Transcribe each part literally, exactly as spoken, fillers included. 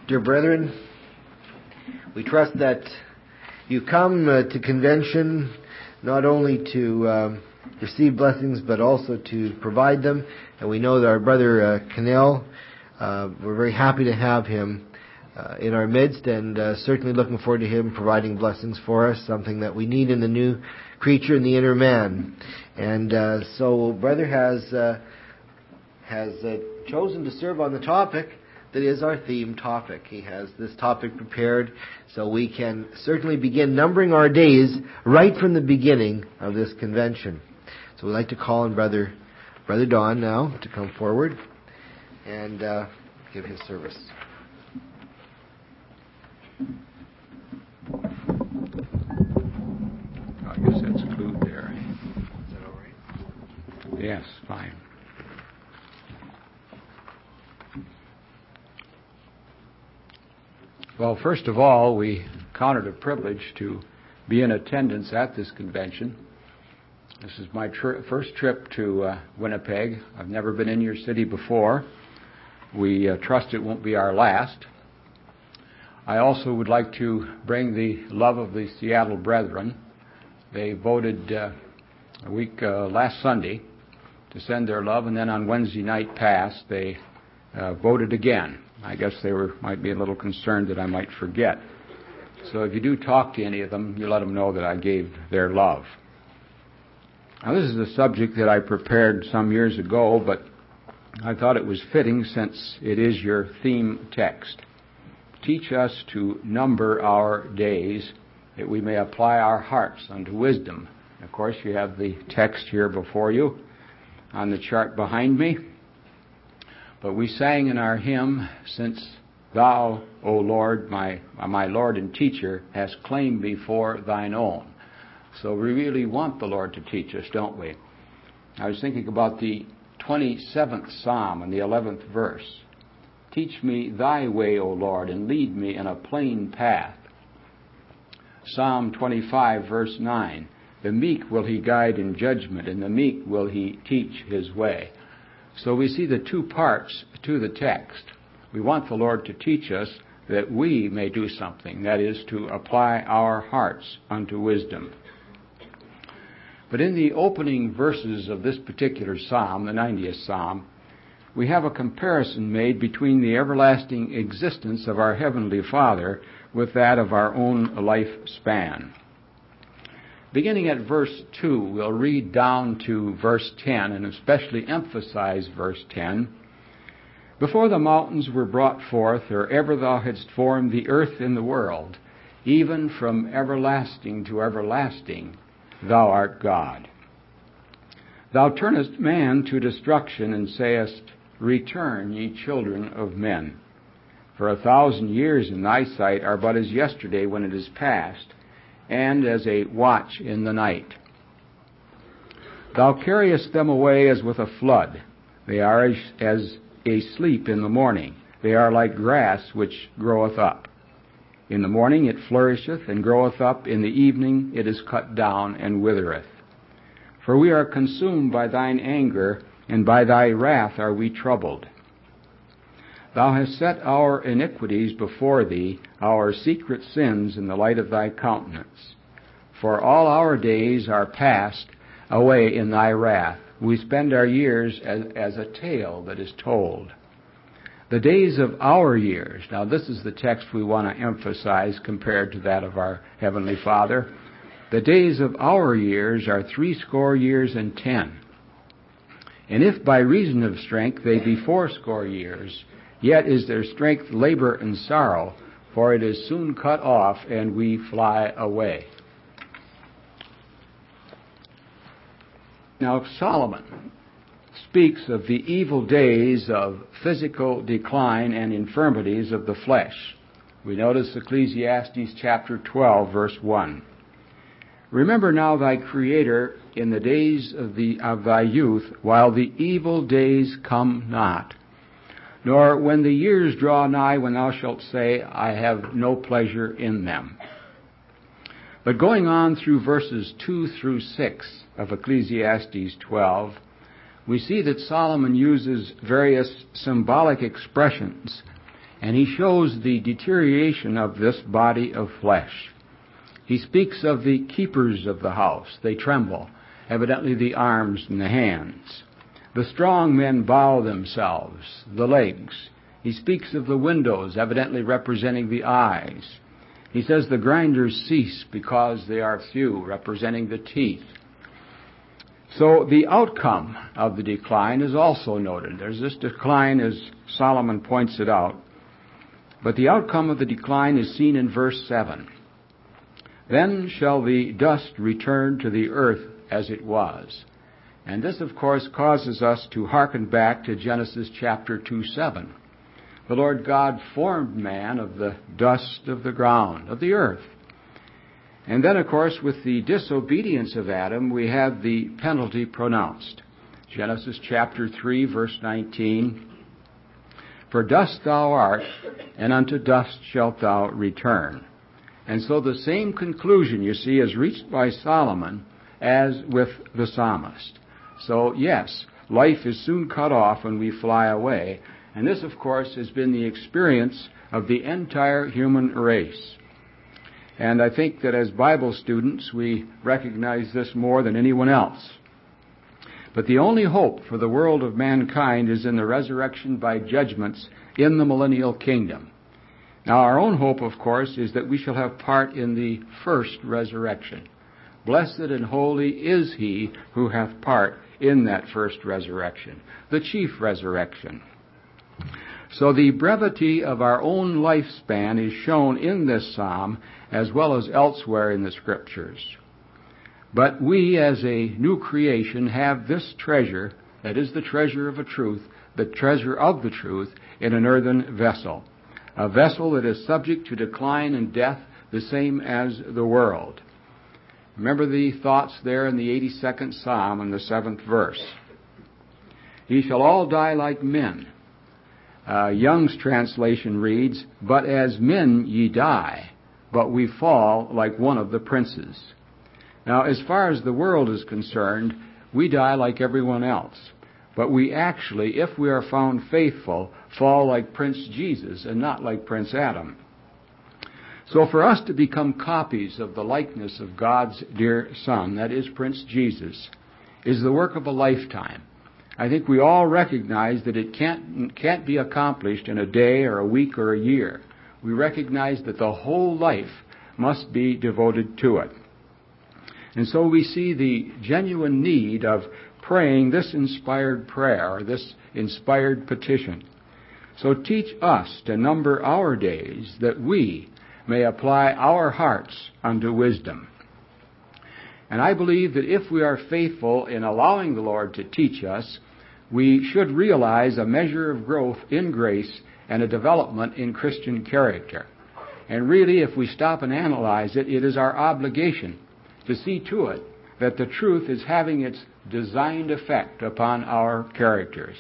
Dear brethren, we trust that you come uh, to convention not only to um, receive blessings but also to provide them. And we know that our brother uh, Cannell, uh, we're very happy to have him uh, in our midst, and uh, certainly looking forward to him providing blessings for us, something that we need in the new creature, in the inner man. And uh, so brother has uh, has uh, chosen to serve on the topic that is our theme topic. He has this topic prepared so we can certainly begin numbering our days right from the beginning of this convention. So we'd like to call on Brother Brother Don now to come forward and uh, give his service. I guess that's glued there. Is that all right? Yes, fine. Well, first of all, we count it a privilege to be in attendance at this convention. This is my tri- first trip to uh, Winnipeg. I've never been in your city before. We uh, trust it won't be our last. I also would like to bring the love of the Seattle Brethren. They voted uh, a week uh, last Sunday to send their love, and then on Wednesday night past they uh, voted again. I guess they were might be a little concerned that I might forget. So if you do talk to any of them, you let them know that I gave their love. Now, this is a subject that I prepared some years ago, but I thought it was fitting since it is your theme text. Teach us to number our days, that we may apply our hearts unto wisdom. Of course, you have the text here before you on the chart behind me. But we sang in our hymn, since thou, O Lord, my, my Lord and teacher, hast claimed me for thine own. So we really want the Lord to teach us, don't we? I was thinking about the twenty-seventh Psalm and the eleventh verse. Teach me thy way, O Lord, and lead me in a plain path. Psalm twenty-five, verse nine. The meek will he guide in judgment, and the meek will he teach his way. So we see the two parts to the text. We want the Lord to teach us that we may do something, that is, to apply our hearts unto wisdom. But in the opening verses of this particular psalm, the ninetieth Psalm, we have a comparison made between the everlasting existence of our Heavenly Father with that of our own lifespan. Beginning at verse two, we'll read down to verse ten, and especially emphasize verse ten. Before the mountains were brought forth, or ever thou hadst formed the earth in the world, even from everlasting to everlasting, thou art God. Thou turnest man to destruction, and sayest, Return, ye children of men. For a thousand years in thy sight are but as yesterday when it is past, and as a watch in the night. Thou carriest them away as with a flood. They are as, as a sleep in the morning. They are like grass which groweth up. In the morning it flourisheth and groweth up. In the evening it is cut down and withereth. For we are consumed by thine anger, and by thy wrath are we troubled. Thou hast set our iniquities before thee, our secret sins in the light of thy countenance. For all our days are passed away in thy wrath. We spend our years as, as a tale that is told. The days of our years, now this is the text we want to emphasize compared to that of our Heavenly Father. The days of our years are threescore years and ten. And if by reason of strength they be fourscore years, yet is their strength labor and sorrow, for it is soon cut off, and we fly away. Now Solomon speaks of the evil days of physical decline and infirmities of the flesh. We notice Ecclesiastes chapter twelve, verse one. Remember now thy Creator in the days of, the, of thy youth, while the evil days come not, nor when the years draw nigh, when thou shalt say, I have no pleasure in them. But going on through verses two through six of Ecclesiastes twelve, we see that Solomon uses various symbolic expressions And he shows the deterioration of this body of flesh. He speaks of the keepers of the house. They tremble, evidently the arms and the hands. The strong men bow themselves, the legs. He speaks of the windows, evidently representing the eyes. He says the grinders cease because they are few, representing the teeth. So the outcome of the decline is also noted. There's this decline, as Solomon points it out. But the outcome of the decline is seen in verse seven. Then shall the dust return to the earth as it was. And this, of course, causes us to hearken back to Genesis chapter two, seven. The Lord God formed man of the dust of the ground, of the earth. And then, of course, with the disobedience of Adam, we have the penalty pronounced. Genesis chapter three, verse nineteen. For dust thou art, and unto dust shalt thou return. And so the same conclusion, you see, is reached by Solomon as with the psalmist. So, yes, life is soon cut off when we fly away. And this, of course, has been the experience of the entire human race. And I think that as Bible students, we recognize this more than anyone else. But the only hope for the world of mankind is in the resurrection by judgments in the millennial kingdom. Now, our own hope, of course, is that we shall have part in the first resurrection. Blessed and holy is he who hath part in that first resurrection, the chief resurrection. So the brevity of our own lifespan is shown in this psalm as well as elsewhere in the Scriptures. But we, as a new creation, have this treasure, that is the treasure of a truth, the treasure of the truth, in an earthen vessel, a vessel that is subject to decline and death, the same as the world. Remember the thoughts there in the eighty-second Psalm in the seventh verse. Ye shall all die like men. Uh, Young's translation reads, But as men ye die, but we fall like one of the princes. Now, as far as the world is concerned, we die like everyone else. But we actually, if we are found faithful, fall like Prince Jesus and not like Prince Adam. So for us to become copies of the likeness of God's dear Son, that is Prince Jesus, is the work of a lifetime. I think we all recognize that it can't, can't be accomplished in a day or a week or a year. We recognize that the whole life must be devoted to it. And so we see the genuine need of praying this inspired prayer, or this inspired petition. So teach us to number our days, that we may apply our hearts unto wisdom. And I believe that if we are faithful in allowing the Lord to teach us, we should realize a measure of growth in grace and a development in Christian character. And really, if we stop and analyze it, it is our obligation to see to it that the truth is having its designed effect upon our characters.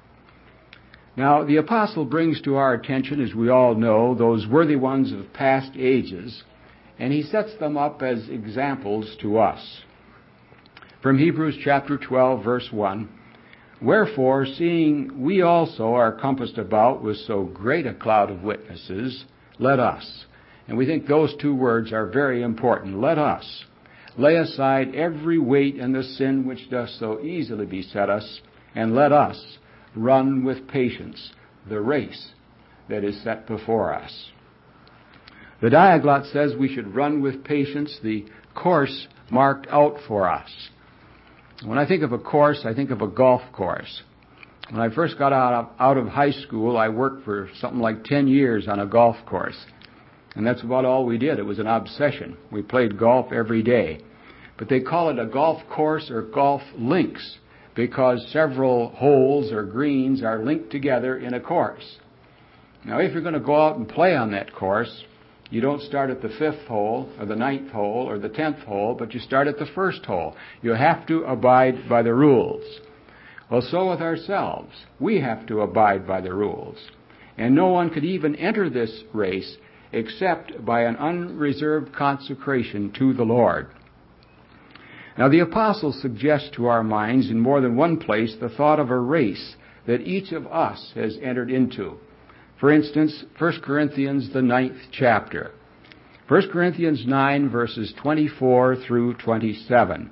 Now, the apostle brings to our attention, as we all know, those worthy ones of past ages, and he sets them up as examples to us. From Hebrews chapter twelve, verse one, Wherefore, seeing we also are compassed about with so great a cloud of witnesses, let us, and we think those two words are very important, let us, lay aside every weight and the sin which doth so easily beset us, and let us run with patience the race that is set before us. The Diaglott says we should run with patience the course marked out for us. When I think of a course, I think of a golf course. When I first got out of, out of high school, I worked for something like ten years on a golf course. And that's about all we did. It was an obsession. We played golf every day. But they call it a golf course or golf links because several holes or greens are linked together in a course. Now, if you're going to go out and play on that course, you don't start at the fifth hole or the ninth hole or the tenth hole, but you start at the first hole. You have to abide by the rules. Well, so with ourselves. We have to abide by the rules. And no one could even enter this race except by an unreserved consecration to the Lord. Now, the apostle suggests to our minds in more than one place the thought of a race that each of us has entered into. For instance, First Corinthians, the ninth chapter. First Corinthians nine, verses twenty-four through twenty-seven.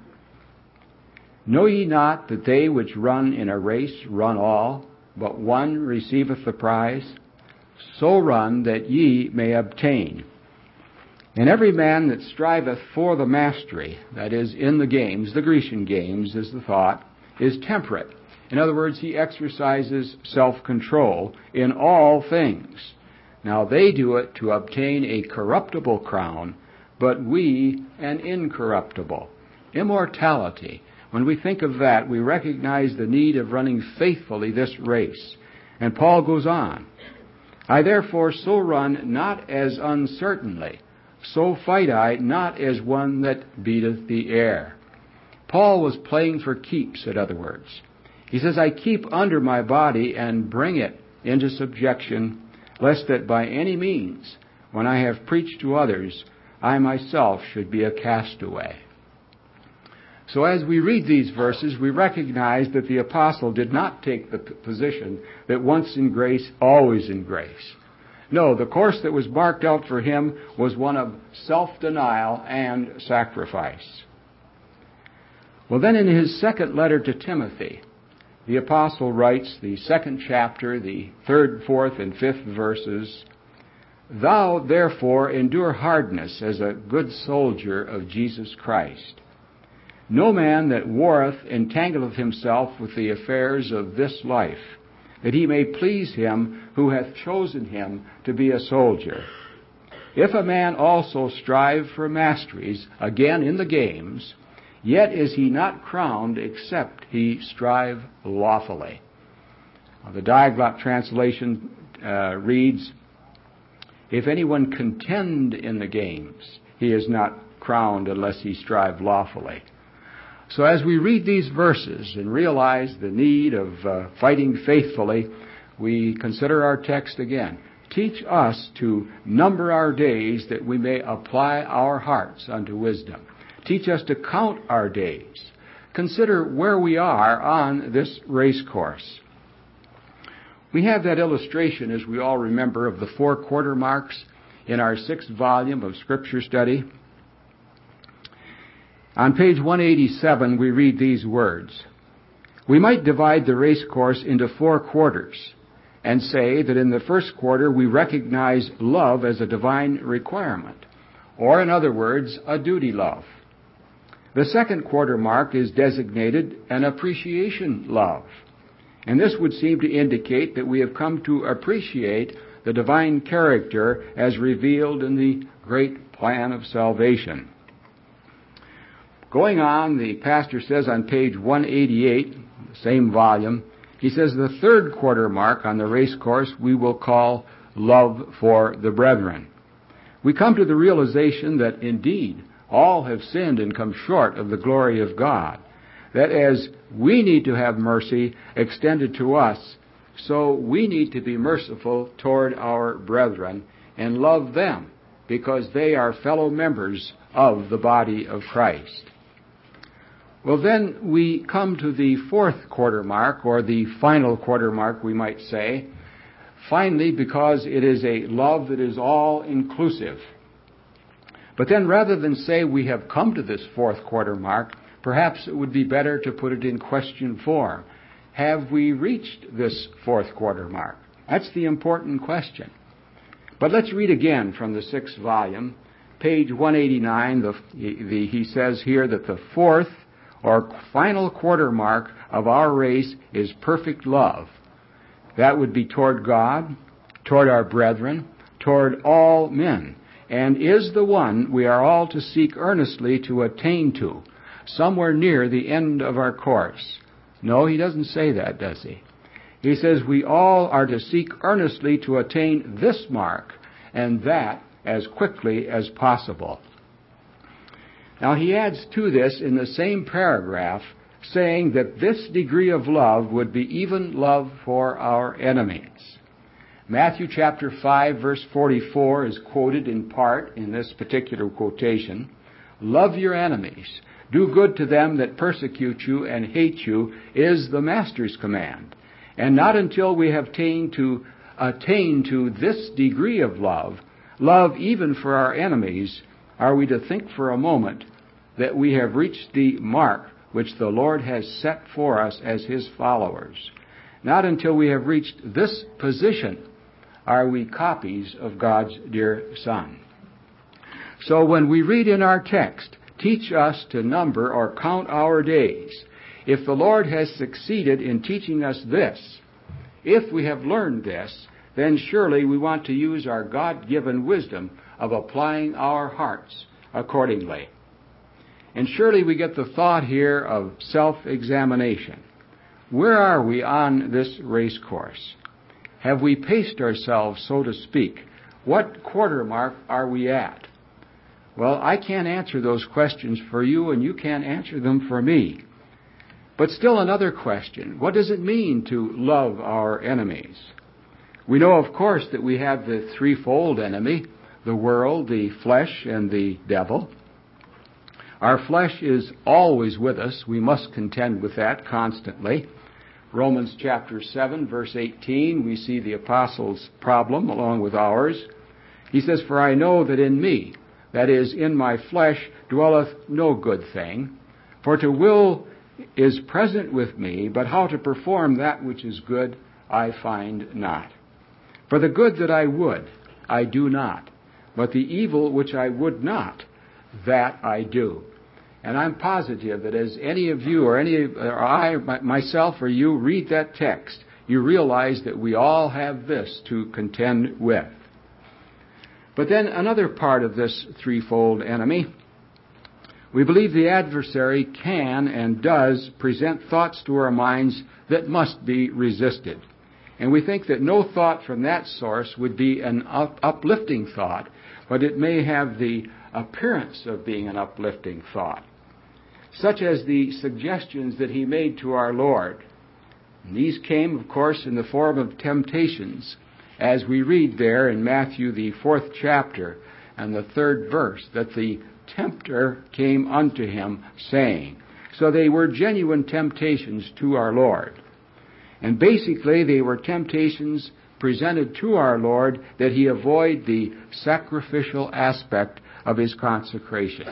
Know ye not that they which run in a race run all, but one receiveth the prize? So run that ye may obtain. And every man that striveth for the mastery, that is, in the games, the Grecian games is the thought, is temperate. In other words, he exercises self-control in all things. Now they do it to obtain a corruptible crown, but we an incorruptible. Immortality. When we think of that, we recognize the need of running faithfully this race. And Paul goes on, I therefore so run not as uncertainly, so fight I not as one that beateth the air. Paul was playing for keeps, in other words. He says, I keep under my body and bring it into subjection, lest that by any means, when I have preached to others, I myself should be a castaway. So as we read these verses, we recognize that the apostle did not take the position that once in grace, always in grace. No, the course that was marked out for him was one of self-denial and sacrifice. Well, then in his second letter to Timothy, the apostle writes, the second chapter, the third, fourth, and fifth verses, Thou therefore endure hardness as a good soldier of Jesus Christ. No man that warreth entangleth himself with the affairs of this life, that he may please him who hath chosen him to be a soldier. If a man also strive for masteries, again in the games, yet is he not crowned except he strive lawfully. The Diaglott translation uh, reads, If anyone contend in the games, he is not crowned unless he strive lawfully. So as we read these verses and realize the need of uh, fighting faithfully, we consider our text again. Teach us to number our days that we may apply our hearts unto wisdom. Teach us to count our days. Consider where we are on this race course. We have that illustration, as we all remember, of the four quarter marks in our sixth volume of Scripture Study. On page one eighty-seven, we read these words. We might divide the race course into four quarters and say that in the first quarter we recognize love as a divine requirement, or in other words, a duty love. The second quarter mark is designated an appreciation love, and this would seem to indicate that we have come to appreciate the divine character as revealed in the great plan of salvation. Going on, the pastor says on page one eighty-eight, the same volume, he says the third quarter mark on the race course we will call love for the brethren. We come to the realization that indeed all have sinned and come short of the glory of God. That as we need to have mercy extended to us, so we need to be merciful toward our brethren and love them because they are fellow members of the body of Christ. Well, then we come to the fourth quarter mark, or the final quarter mark, we might say. Finally, because it is a love that is all-inclusive. But then rather than say we have come to this fourth quarter mark, perhaps it would be better to put it in question form. Have we reached this fourth quarter mark? That's the important question. But let's read again from the sixth volume, page one eighty-nine. The, the, he says here that the fourth or final quarter mark of our race is perfect love. That would be toward God, toward our brethren, toward all men, and is the one we are all to seek earnestly to attain to, somewhere near the end of our course. No, he doesn't say that, does he? He says we all are to seek earnestly to attain this mark, and that as quickly as possible. Now he adds to this in the same paragraph, saying that this degree of love would be even love for our enemies. Matthew chapter five, verse forty-four is quoted in part in this particular quotation. Love your enemies. Do good to them that persecute you and hate you is the Master's command. And not until we have attained to attain to this degree of love, love even for our enemies, are we to think for a moment that we have reached the mark which the Lord has set for us as His followers. Not until we have reached this position are we copies of God's dear Son. So when we read in our text, teach us to number or count our days, if the Lord has succeeded in teaching us this, if we have learned this, then surely we want to use our God-given wisdom of applying our hearts accordingly. And surely we get the thought here of self-examination. Where are we on this race course? Have we paced ourselves, so to speak? What quarter mark are we at? Well, I can't answer those questions for you, and you can't answer them for me. But still another question. What does it mean to love our enemies? We know, of course, that we have the threefold enemy, the world, the flesh, and the devil. Our flesh is always with us. We must contend with that constantly. Romans chapter seven, verse eighteen, we see the apostle's problem along with ours. He says, "For I know that in me, that is, in my flesh, dwelleth no good thing. For to will is present with me, but how to perform that which is good I find not. For the good that I would, I do not, but the evil which I would not, that I do." And I'm positive that as any of you or any or I, myself or you read that text, you realize that we all have this to contend with. But then another part of this threefold enemy, we believe the adversary can and does present thoughts to our minds that must be resisted. And we think that no thought from that source would be an up- uplifting thought, but it may have the appearance of being an uplifting thought, such as the suggestions that he made to our Lord. And these came, of course, in the form of temptations, as we read there in Matthew, the fourth chapter, and the third verse, that the tempter came unto him, saying. So they were genuine temptations to our Lord. And basically, they were temptations presented to our Lord that he avoid the sacrificial aspect of his consecration.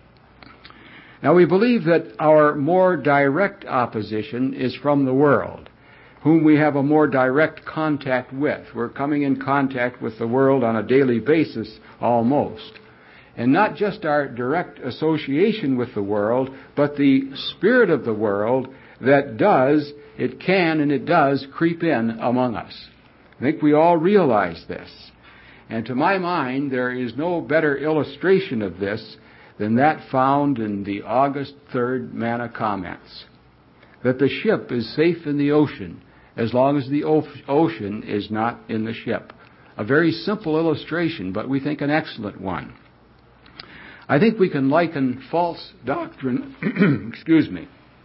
Now, we believe that our more direct opposition is from the world, whom we have a more direct contact with. We're coming in contact with the world on a daily basis, almost. And not just our direct association with the world, but the spirit of the world that does, it can and it does creep in among us. I think we all realize this. And to my mind, there is no better illustration of this than that found in the August third Manna Comments. That the ship is safe in the ocean as long as the ocean is not in the ship. A very simple illustration, but we think an excellent one. I think we can liken false doctrine, excuse me,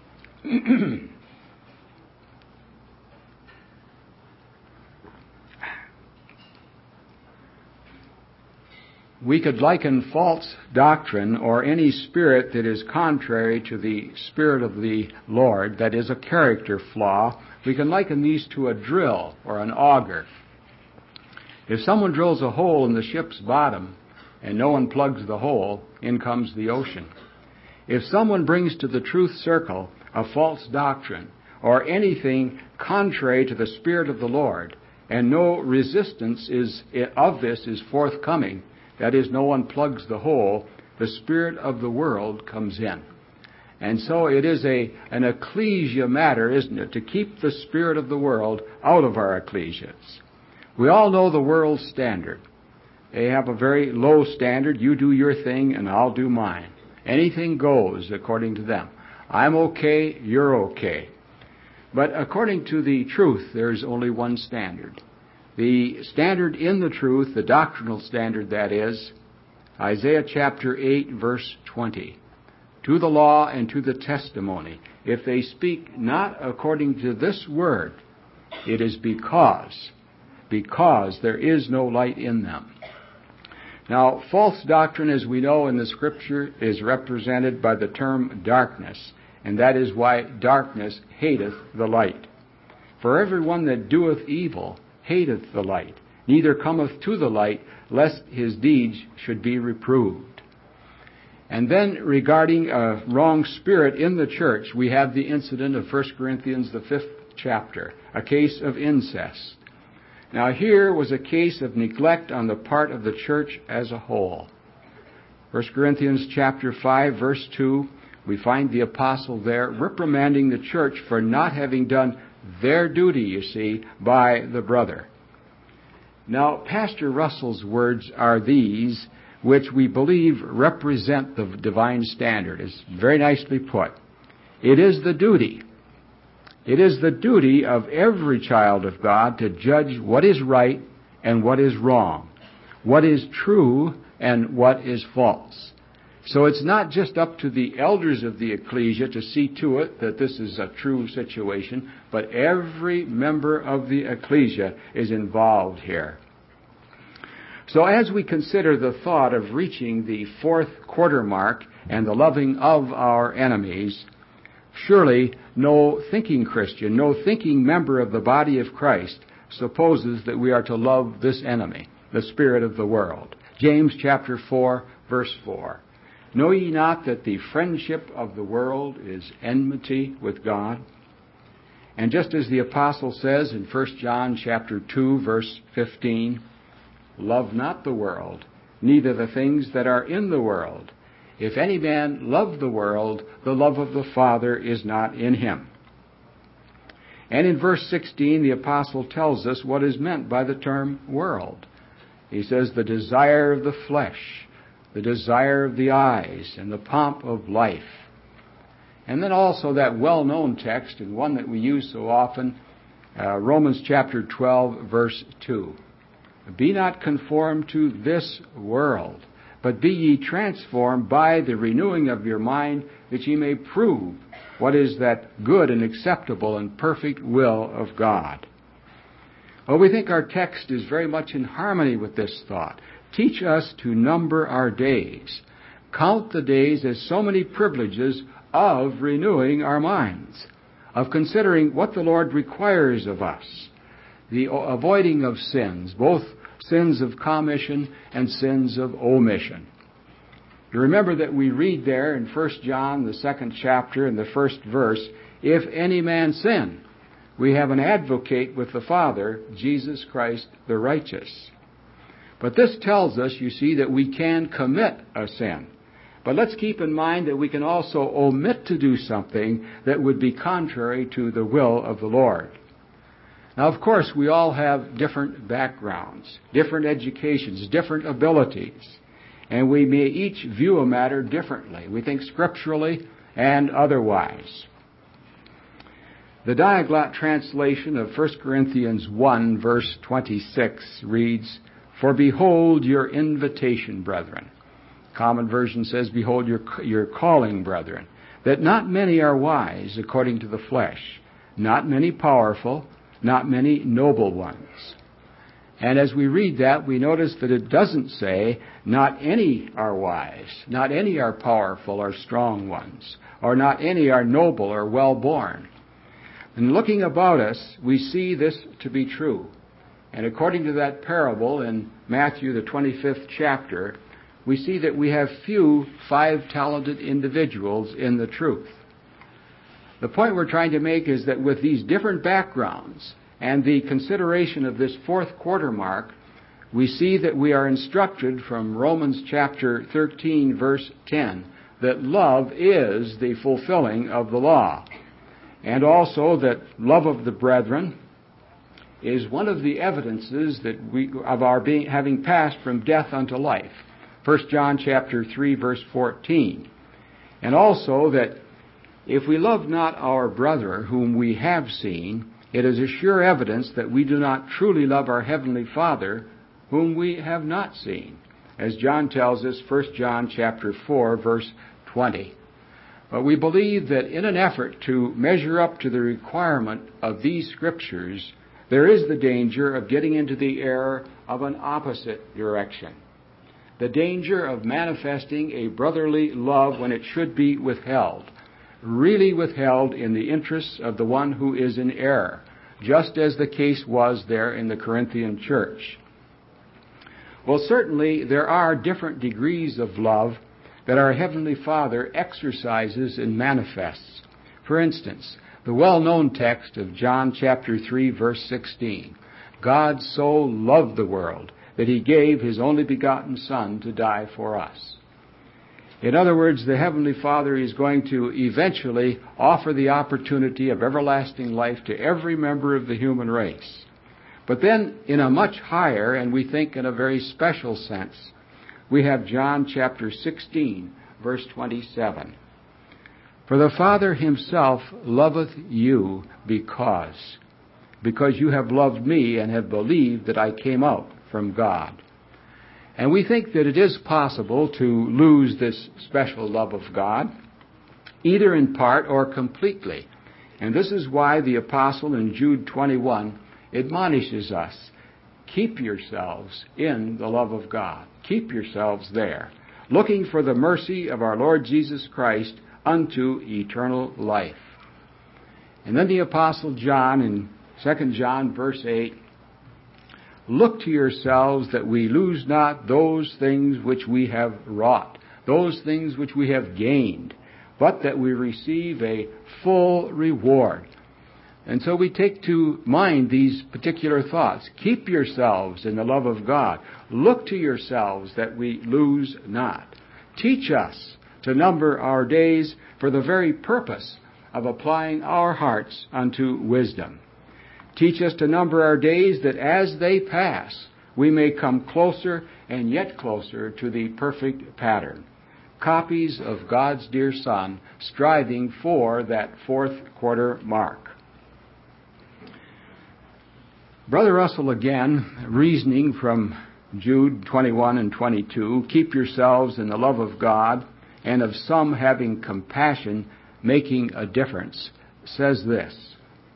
we could liken false doctrine or any spirit that is contrary to the Spirit of the Lord, that is a character flaw, we can liken these to a drill or an auger. If someone drills a hole in the ship's bottom and no one plugs the hole, in comes the ocean. If someone brings to the truth circle a false doctrine or anything contrary to the Spirit of the Lord, and no resistance is of this is forthcoming, that is, no one plugs the hole, the spirit of the world comes in. And so it is a an ecclesia matter, isn't it, to keep the spirit of the world out of our ecclesias. We all know the world's standard. They have a very low standard. You do your thing and I'll do mine. Anything goes according to them. I'm okay, you're okay. But according to the truth, there's only one standard. The standard in the truth, the doctrinal standard that is, Isaiah chapter eight, verse twenty. To the law and to the testimony, if they speak not according to this word, it is because, because there is no light in them. Now, false doctrine, as we know in the Scripture, is represented by the term darkness, and that is why darkness hateth the light. For everyone that doeth evil hateth the light, neither cometh to the light, lest his deeds should be reproved. And then regarding a wrong spirit in the church, we have the incident of First Corinthians, the fifth chapter, a case of incest. Now here was a case of neglect on the part of the church as a whole. First Corinthians chapter five, verse two, we find the apostle there reprimanding the church for not having done their duty, you see, by the brother. Now, Pastor Russell's words are these, which we believe represent the divine standard. It's very nicely put. It is the duty. It is the duty of every child of God to judge what is right and what is wrong, what is true and what is false. So it's not just up to the elders of the ecclesia to see to it that this is a true situation, but every member of the ecclesia is involved here. So as we consider the thought of reaching the fourth quarter mark and the loving of our enemies, surely no thinking Christian, no thinking member of the body of Christ supposes that we are to love this enemy, the spirit of the world. James chapter four, verse four. Know ye not that the friendship of the world is enmity with God? And just as the apostle says in First John chapter two, verse fifteen, love not the world, neither the things that are in the world. If any man love the world, the love of the Father is not in him. And in verse sixteen, the apostle tells us what is meant by the term world. He says, the desire of the flesh, the desire of the eyes, and the pomp of life. And then also that well-known text, and one that we use so often, uh, Romans chapter twelve, verse two. Be not conformed to this world, but be ye transformed by the renewing of your mind, that ye may prove what is that good and acceptable and perfect will of God. Well, we think our text is very much in harmony with this thought. Teach us to number our days. Count the days as so many privileges of renewing our minds, of considering what the Lord requires of us, the avoiding of sins, both sins of commission and sins of omission. You remember that we read there in First John, the second chapter, and the first verse, if any man sin, we have an advocate with the Father, Jesus Christ the righteous. But this tells us, you see, that we can commit a sin. But let's keep in mind that we can also omit to do something that would be contrary to the will of the Lord. Now, of course, we all have different backgrounds, different educations, different abilities, and we may each view a matter differently. We think scripturally and otherwise. The Diaglott translation of First Corinthians one, verse twenty-six reads, for behold your invitation, brethren. Common version says, behold your, your calling, brethren, that not many are wise according to the flesh, not many powerful, not many noble ones. And as we read that, we notice that it doesn't say, not any are wise, not any are powerful or strong ones, or not any are noble or well-born. And looking about us, we see this to be true. And according to that parable in Matthew, the twenty-fifth chapter, we see that we have few five-talented individuals in the truth. The point we're trying to make is that with these different backgrounds and the consideration of this fourth quarter mark, we see that we are instructed from Romans chapter thirteen, verse ten, that love is the fulfilling of the law. And also that love of the brethren is one of the evidences that we of our being having passed from death unto life. First John chapter three, verse fourteen. And also that if we love not our brother whom we have seen, it is a sure evidence that we do not truly love our heavenly Father whom we have not seen. As John tells us, First John chapter four, verse twenty. But we believe that in an effort to measure up to the requirement of these scriptures, there is the danger of getting into the error of an opposite direction. The danger of manifesting a brotherly love when it should be withheld, really withheld in the interests of the one who is in error, just as the case was there in the Corinthian church. Well, certainly there are different degrees of love that our Heavenly Father exercises and manifests. For instance, the well-known text of John chapter three, verse sixteen. God so loved the world that he gave his only begotten Son to die for us. In other words, the Heavenly Father is going to eventually offer the opportunity of everlasting life to every member of the human race. But then, in a much higher, and we think in a very special sense, we have John chapter sixteen, verse twenty-seven. For the Father himself loveth you because, because you have loved me and have believed that I came out from God. And we think that it is possible to lose this special love of God, either in part or completely. And this is why the apostle in Jude twenty-one admonishes us, keep yourselves in the love of God. Keep yourselves there, looking for the mercy of our Lord Jesus Christ unto eternal life. And then the apostle John in Second John verse eight, look to yourselves that we lose not those things which we have wrought, those things which we have gained, but that we receive a full reward. And so we take to mind these particular thoughts. Keep yourselves in the love of God. Look to yourselves that we lose not. Teach us to number our days for the very purpose of applying our hearts unto wisdom. Teach us to number our days that as they pass, we may come closer and yet closer to the perfect pattern. Copies of God's dear Son, striving for that fourth quarter mark. Brother Russell again, reasoning from Jude twenty-one and twenty-two, keep yourselves in the love of God, and of some having compassion, making a difference, says this.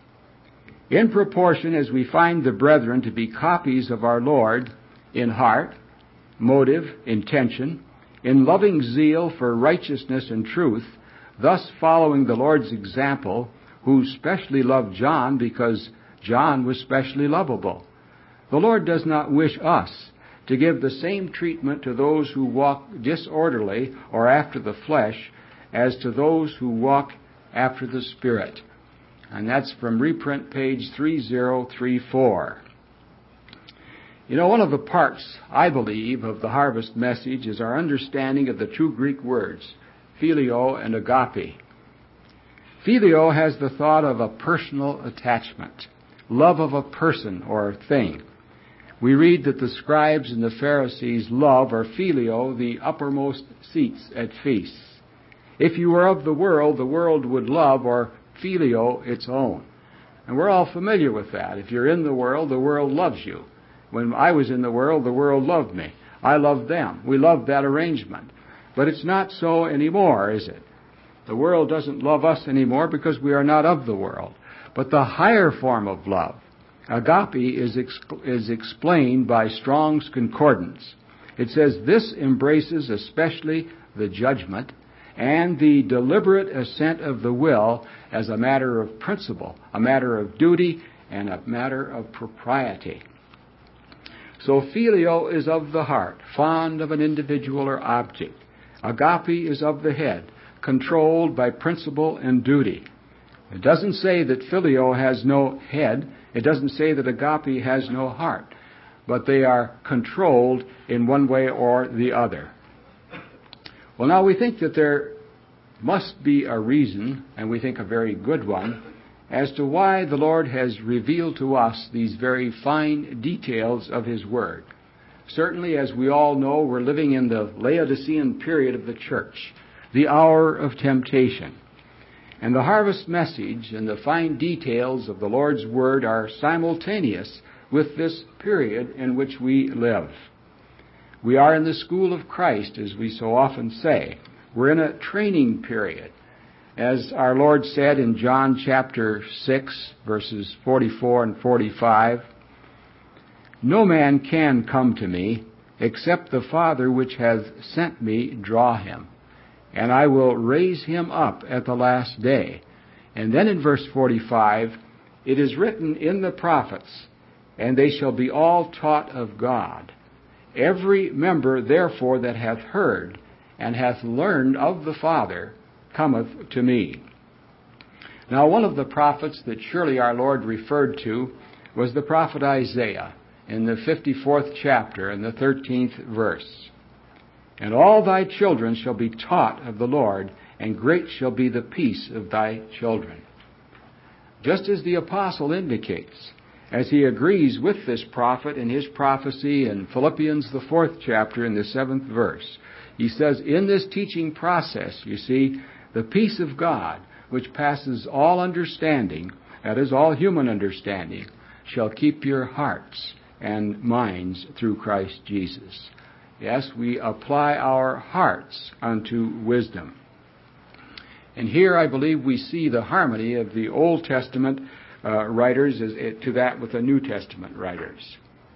In proportion as we find the brethren to be copies of our Lord in heart, motive, intention, in loving zeal for righteousness and truth, thus following the Lord's example, who specially loved John because John was specially lovable. The Lord does not wish us to give the same treatment to those who walk disorderly or after the flesh as to those who walk after the Spirit. And that's from reprint page three oh three four. You know, one of the parts, I believe, of the harvest message is our understanding of the two Greek words, phileo and agape. Phileo has the thought of a personal attachment, love of a person or thing. We read that the scribes and the Pharisees love, or phileo, the uppermost seats at feasts. If you were of the world, the world would love, or phileo, its own. And we're all familiar with that. If you're in the world, the world loves you. When I was in the world, the world loved me. I loved them. We loved that arrangement. But it's not so anymore, is it? The world doesn't love us anymore because we are not of the world. But the higher form of love, agape, is, ex- is explained by Strong's Concordance. It says, this embraces especially the judgment and the deliberate assent of the will as a matter of principle, a matter of duty, and a matter of propriety. So phileo is of the heart, fond of an individual or object. Agape is of the head, controlled by principle and duty. It doesn't say that phileo has no head. It doesn't say that agape has no heart. But they are controlled in one way or the other. Well, now we think that there must be a reason, and we think a very good one, as to why the Lord has revealed to us these very fine details of His Word. Certainly, as we all know, we're living in the Laodicean period of the church, the hour of temptation. And the harvest message and the fine details of the Lord's Word are simultaneous with this period in which we live. We are in the school of Christ, as we so often say. We're in a training period. As our Lord said in John chapter six, verses forty-four and forty-five, no man can come to me except the Father which hath sent me draw him, and I will raise him up at the last day. And then in verse forty-five, It is written in the prophets, and they shall be all taught of God. Every member, therefore, that hath heard and hath learned of the Father cometh to me. Now, one of the prophets that surely our Lord referred to was the prophet Isaiah in the fifty-fourth chapter and the thirteenth verse. And all thy children shall be taught of the Lord, and great shall be the peace of thy children. Just as the apostle indicates, as he agrees with this prophet in his prophecy in Philippians, the fourth chapter, in the seventh verse. He says, in this teaching process, you see, the peace of God, which passes all understanding, that is, all human understanding, shall keep your hearts and minds through Christ Jesus. Yes, we apply our hearts unto wisdom. And here I believe we see the harmony of the Old Testament uh, writers as, uh, to that with the New Testament writers.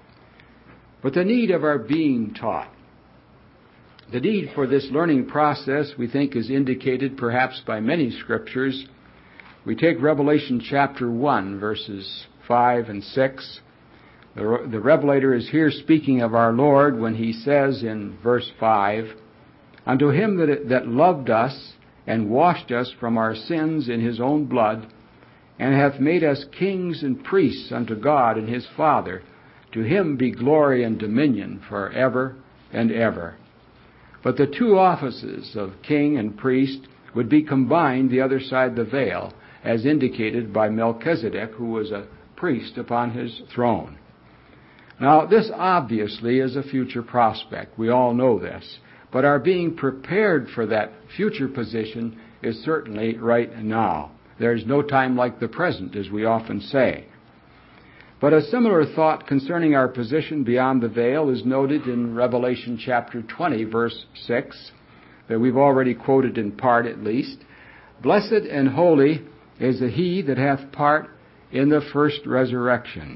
But the need of our being taught. The need for this learning process, we think, is indicated perhaps by many scriptures. We take Revelation chapter one, verses five and six. The, the Revelator is here speaking of our Lord when he says in verse five, unto him that, that loved us and washed us from our sins in his own blood, and hath made us kings and priests unto God and his Father, to him be glory and dominion for ever and ever. But the two offices of king and priest would be combined the other side of the veil, as indicated by Melchizedek, who was a priest upon his throne. Now, this obviously is a future prospect. We all know this. But our being prepared for that future position is certainly right now. There's no time like the present, as we often say. But a similar thought concerning our position beyond the veil is noted in Revelation chapter twenty, verse six, that we've already quoted in part at least. Blessed and holy is he that hath part in the first resurrection.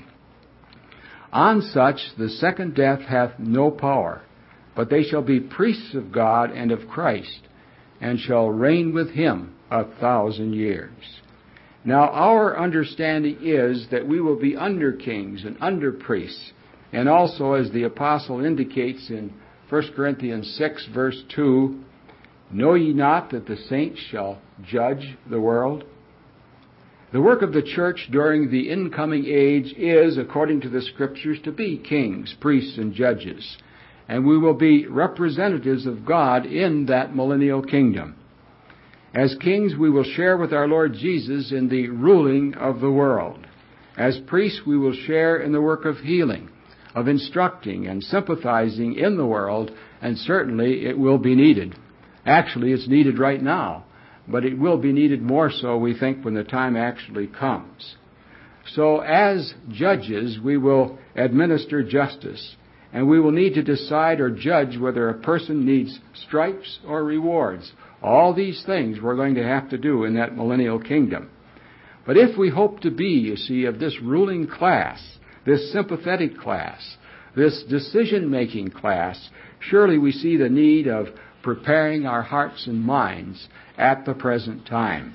On such the second death hath no power, but they shall be priests of God and of Christ, and shall reign with him a thousand years. Now our understanding is that we will be under kings and under priests, and also, as the apostle indicates in First Corinthians six, verse two, know ye not that the saints shall judge the world? The work of the church during the incoming age is, according to the Scriptures, to be kings, priests, and judges. And we will be representatives of God in that millennial kingdom. As kings, we will share with our Lord Jesus in the ruling of the world. As priests, we will share in the work of healing, of instructing and sympathizing in the world, and certainly it will be needed. Actually, it's needed right now, but it will be needed more so, we think, when the time actually comes. So as judges, we will administer justice, and we will need to decide or judge whether a person needs stripes or rewards. All these things we're going to have to do in that millennial kingdom. But if we hope to be, you see, of this ruling class, this sympathetic class, this decision-making class, surely we see the need of preparing our hearts and minds at the present time.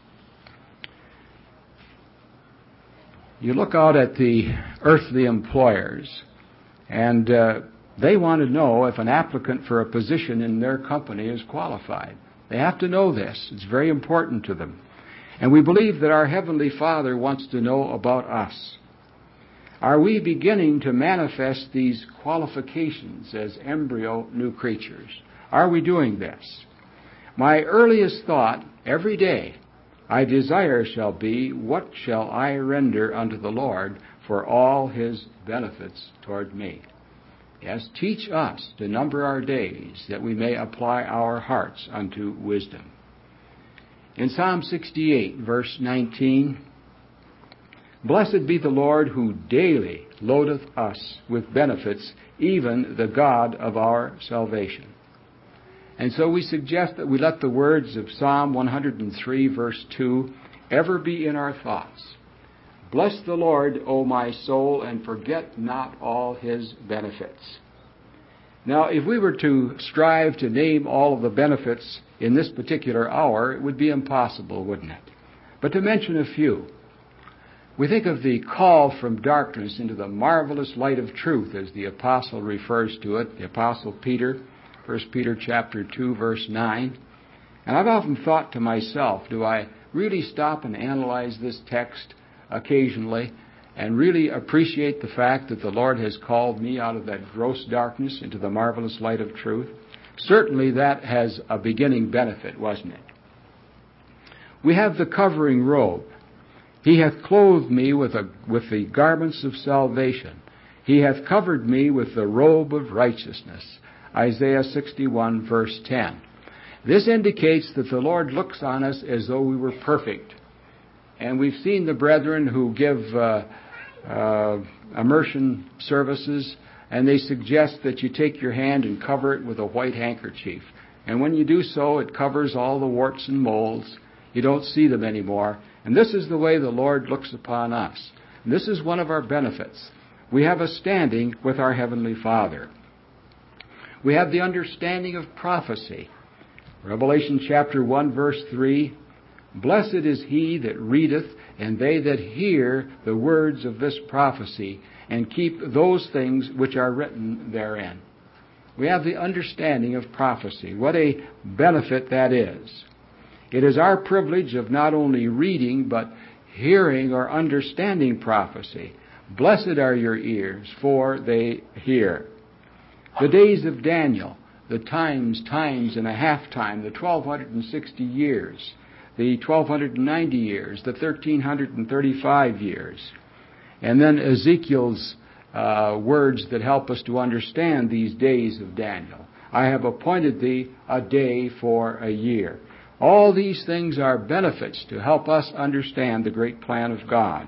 You look out at the earthly employers, and uh, they want to know if an applicant for a position in their company is qualified. They have to know this. It's very important to them. And we believe that our Heavenly Father wants to know about us. Are we beginning to manifest these qualifications as embryo new creatures? Are we doing this? My earliest thought every day, I desire shall be, what shall I render unto the Lord for all his benefits toward me? Yes, teach us to number our days, that we may apply our hearts unto wisdom. In Psalm sixty-eight, verse nineteen, blessed be the Lord who daily loadeth us with benefits, even the God of our salvation. And so we suggest that we let the words of Psalm one hundred three, verse two, ever be in our thoughts. Bless the Lord, O my soul, and forget not all his benefits. Now, if we were to strive to name all of the benefits in this particular hour, it would be impossible, wouldn't it? But to mention a few. We think of the call from darkness into the marvelous light of truth, as the apostle refers to it, the apostle Peter, First Peter chapter two, verse nine. And I've often thought to myself, do I really stop and analyze this text occasionally and really appreciate the fact that the Lord has called me out of that gross darkness into the marvelous light of truth? Certainly that has a beginning benefit, wasn't it? We have the covering robe. He hath clothed me with, a, with the garments of salvation. He hath covered me with the robe of righteousness. Isaiah sixty-one, verse ten. This indicates that the Lord looks on us as though we were perfect. And we've seen the brethren who give uh, uh, immersion services, and they suggest that you take your hand and cover it with a white handkerchief. And when you do so, it covers all the warts and moles. You don't see them anymore. And this is the way the Lord looks upon us. And this is one of our benefits. We have a standing with our Heavenly Father. We have the understanding of prophecy. Revelation chapter one, verse three, Blessed is he that readeth, and they that hear the words of this prophecy, and keep those things which are written therein. We have the understanding of prophecy. What a benefit that is. It is our privilege of not only reading, but hearing or understanding prophecy. Blessed are your ears, for they hear. The days of Daniel, the times, times and a half time, the twelve sixty years, the twelve ninety years, the thirteen thirty-five years. And then Ezekiel's uh, words that help us to understand these days of Daniel. I have appointed thee a day for a year. All these things are benefits to help us understand the great plan of God.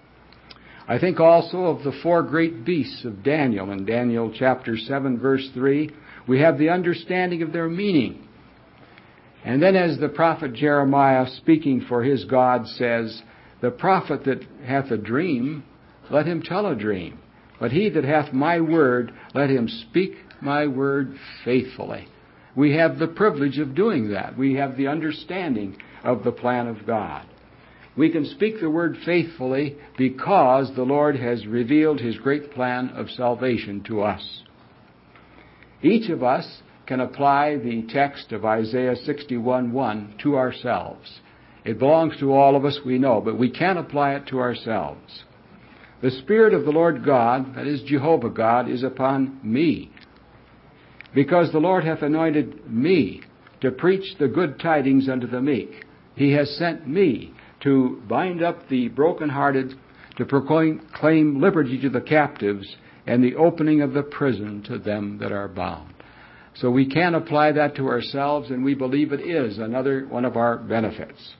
I think also of the four great beasts of Daniel in Daniel chapter seven, verse three. We have the understanding of their meaning. And then as the prophet Jeremiah, speaking for his God, says, The prophet that hath a dream, let him tell a dream. But he that hath my word, let him speak my word faithfully. We have the privilege of doing that. We have the understanding of the plan of God. We can speak the word faithfully because the Lord has revealed his great plan of salvation to us. Each of us can apply the text of Isaiah sixty-one one to ourselves. It belongs to all of us, we know, but we can apply it to ourselves. The Spirit of the Lord God, that is Jehovah God, is upon me, because the Lord hath anointed me to preach the good tidings unto the meek. He has sent me to bind up the brokenhearted, to proclaim liberty to the captives, and the opening of the prison to them that are bound. So we can apply that to ourselves, and we believe it is another one of our benefits.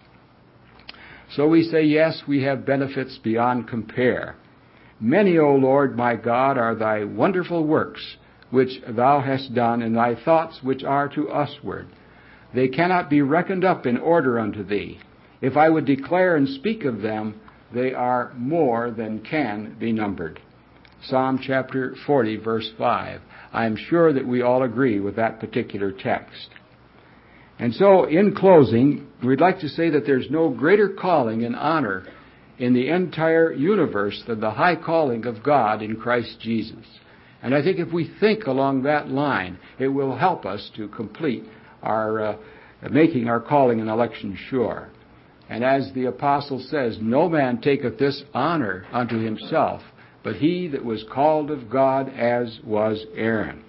So we say, yes, we have benefits beyond compare. Many, O Lord, my God, are thy wonderful works, which thou hast done, and thy thoughts which are to usward. They cannot be reckoned up in order unto thee. If I would declare and speak of them, they are more than can be numbered. Psalm chapter forty, verse five. I am sure that we all agree with that particular text. And so, in closing, we'd like to say that there's no greater calling and honor in the entire universe than the high calling of God in Christ Jesus. And I think if we think along that line, it will help us to complete our uh, making our calling and election sure. And as the apostle says, no man taketh this honor unto himself, but he that was called of God, as was Aaron.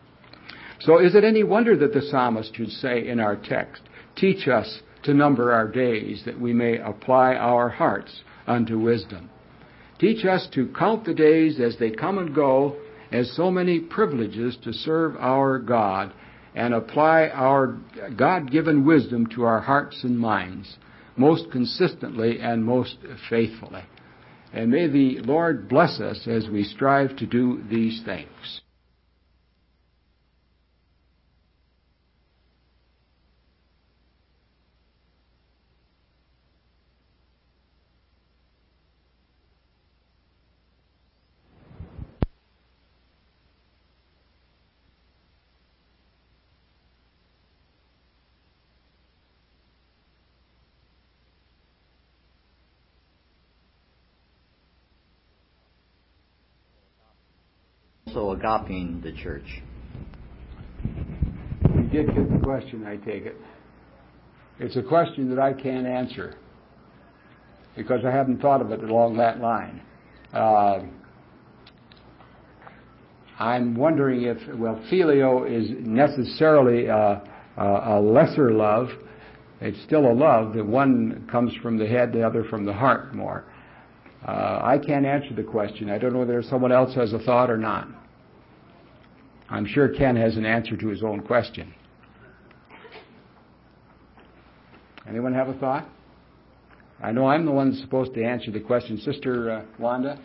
So is it any wonder that the psalmist should say in our text, Teach us to number our days, that we may apply our hearts unto wisdom. Teach us to count the days as they come and go, as so many privileges to serve our God, and apply our God-given wisdom to our hearts and minds most consistently and most faithfully. And may the Lord bless us as we strive to do these things. So agapeing the church. You did get the question, I take it. It's a question that I can't answer because I haven't thought of it along that line. Uh, I'm wondering if, well, filio is necessarily a, a, a lesser love. It's still a love. The one comes from the head, the other from the heart more. Uh, I can't answer the question. I don't know whether someone else has a thought or not. I'm sure Ken has an answer to his own question. Anyone have a thought? I know I'm the one that's supposed to answer the question. Sister uh, Wanda?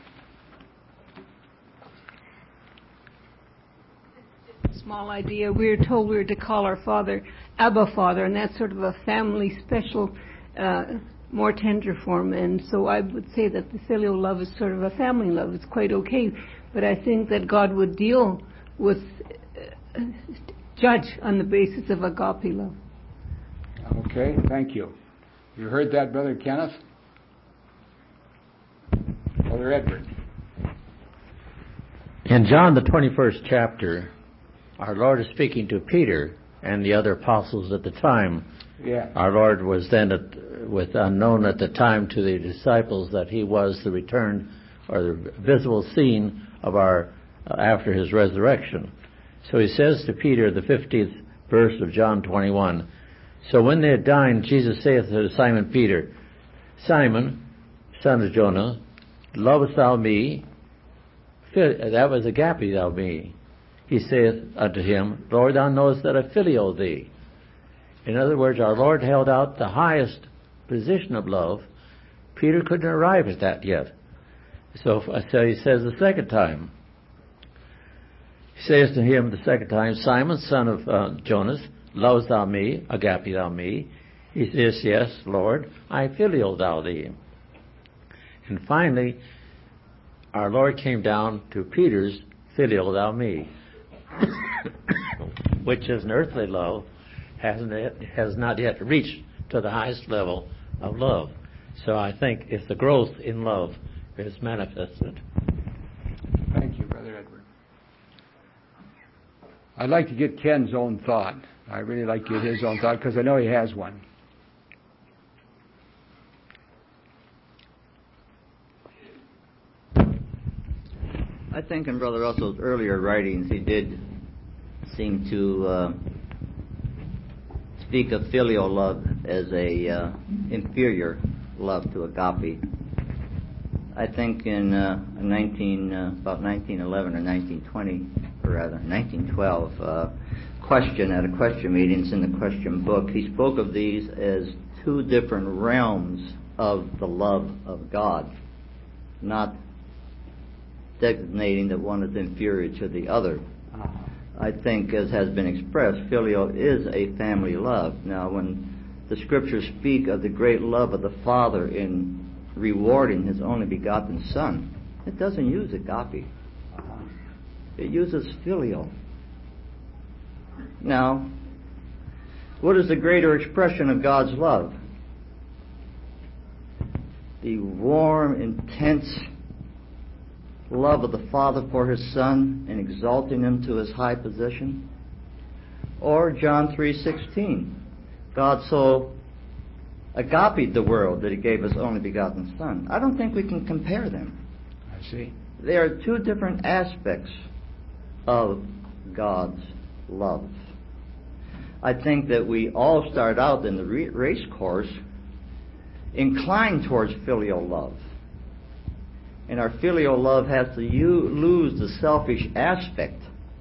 Small idea. We were told we were to call our Father Abba Father, and that's sort of a family special, uh, more tender form. And so I would say that the filial love is sort of a family love. It's quite okay. But I think that God would deal with, uh, judge on the basis of agape love. Okay, thank you. You heard that, Brother Kenneth? Brother Edward? In John, the twenty-first chapter, our Lord is speaking to Peter and the other apostles at the time. Yeah. Our Lord was then at, with unknown at the time to the disciples that he was the return or the visible scene of our uh, after his resurrection. So he says to Peter, the fifteenth verse of John twenty-one, "So when they had dined, Jesus saith to Simon Peter, Simon, son of Jonah, lovest thou me?" That was agape thou me. He saith unto him, Lord, thou knowest that I filio thee. In other words, our Lord held out the highest position of love. Peter couldn't arrive at that yet. So, so he says the second time. He says to him the second time, Simon, son of uh, Jonas, lovest thou me, agape thou me? He says, yes, Lord, I filio thou thee. And finally, our Lord came down to Peter's filio thou me, which is an earthly love, hasn't has not yet reached to the highest level of love. So I think it's the growth in love is manifested. Thank you, Brother Edward. I'd like to get Ken's own thought. I really like to get his own thought because I know he has one. I think in Brother Russell's earlier writings he did seem to uh, speak of filial love as a uh, inferior love to agape. I think in uh, nineteen uh, about nineteen eleven or nineteen twenty, or rather nineteen twelve, uh, question at a question meeting, it's in the question book, he spoke of these as two different realms of the love of God, not designating that one is inferior to the other. I think, as has been expressed, filial is a family love. Now, when the Scriptures speak of the great love of the Father in rewarding His only begotten Son, it doesn't use agape. It uses filial. Now, what is the greater expression of God's love? The warm, intense love of the Father for His Son and exalting Him to His high position? Or John three sixteen, God so agapied the world that He gave His only begotten Son. I don't think we can compare them. I see. They are two different aspects of God's love. I think that we all start out in the race course inclined towards filial love. And our filial love has to u- lose the selfish aspect.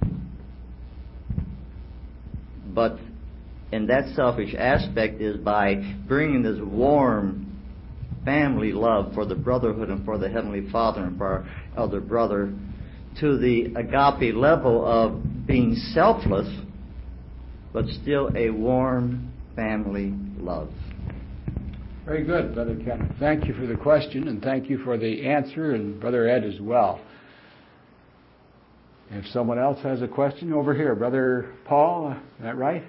But and that selfish aspect is by bringing this warm family love for the brotherhood and for the Heavenly Father and for our elder brother to the agape level of being selfless, but still a warm family love. Very good, Brother Kenneth. Thank you for the question, and thank you for the answer, and Brother Ed as well. If someone else has a question, over here. Brother Paul, is that right?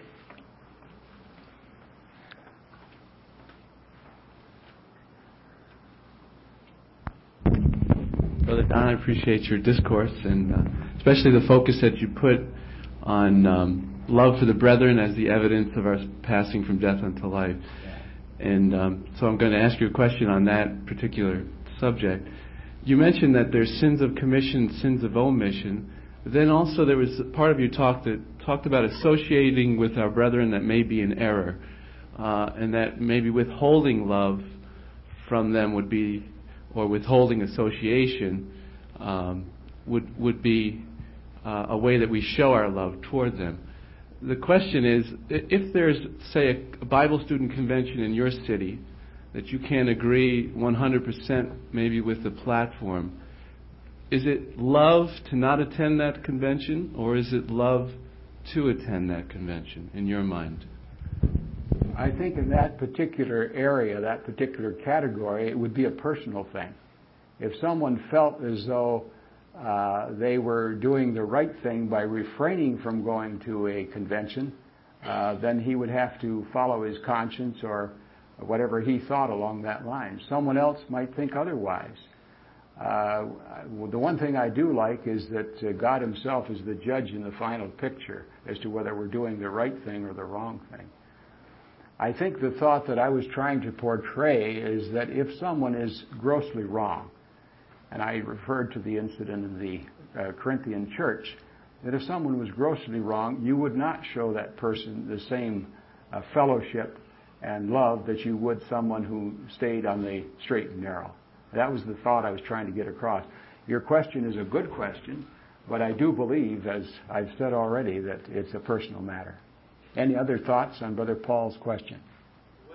Brother Don, I appreciate your discourse and uh, especially the focus that you put on um, love for the brethren as the evidence of our passing from death unto life. And um, so I'm going to ask you a question on that particular subject. You mentioned that there's sins of commission, sins of omission. But then also there was a part of your talk that talked about associating with our brethren that may be in error, uh, and that maybe withholding love from them would be, or withholding association um, would would be uh, a way that we show our love toward them. The question is, if there's, say, a Bible student convention in your city that you can't agree one hundred percent maybe with the platform, is it love to not attend that convention, or is it love to attend that convention, in your mind? I think in that particular area, that particular category, it would be a personal thing. If someone felt as though uh, they were doing the right thing by refraining from going to a convention, uh, then he would have to follow his conscience or whatever he thought along that line. Someone else might think otherwise. Uh, the one thing I do like is that uh, God himself is the judge in the final picture as to whether we're doing the right thing or the wrong thing. I think the thought that I was trying to portray is that if someone is grossly wrong, and I referred to the incident in the uh, Corinthian church, that if someone was grossly wrong, you would not show that person the same uh, fellowship and love that you would someone who stayed on the straight and narrow. That was the thought I was trying to get across. Your question is a good question, but I do believe, as I've said already, that it's a personal matter. Any other thoughts on Brother Paul's question? What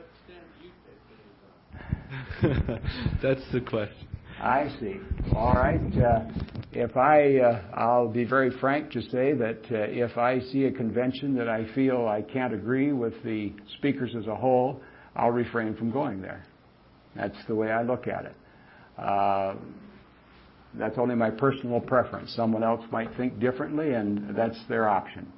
stand do you take? That's the question. I see. All right. Uh, if I, uh, I'll be very frank to say that uh, if I see a convention that I feel I can't agree with the speakers as a whole, I'll refrain from going there. That's the way I look at it. Uh, that's only my personal preference. Someone else might think differently, and that's their option.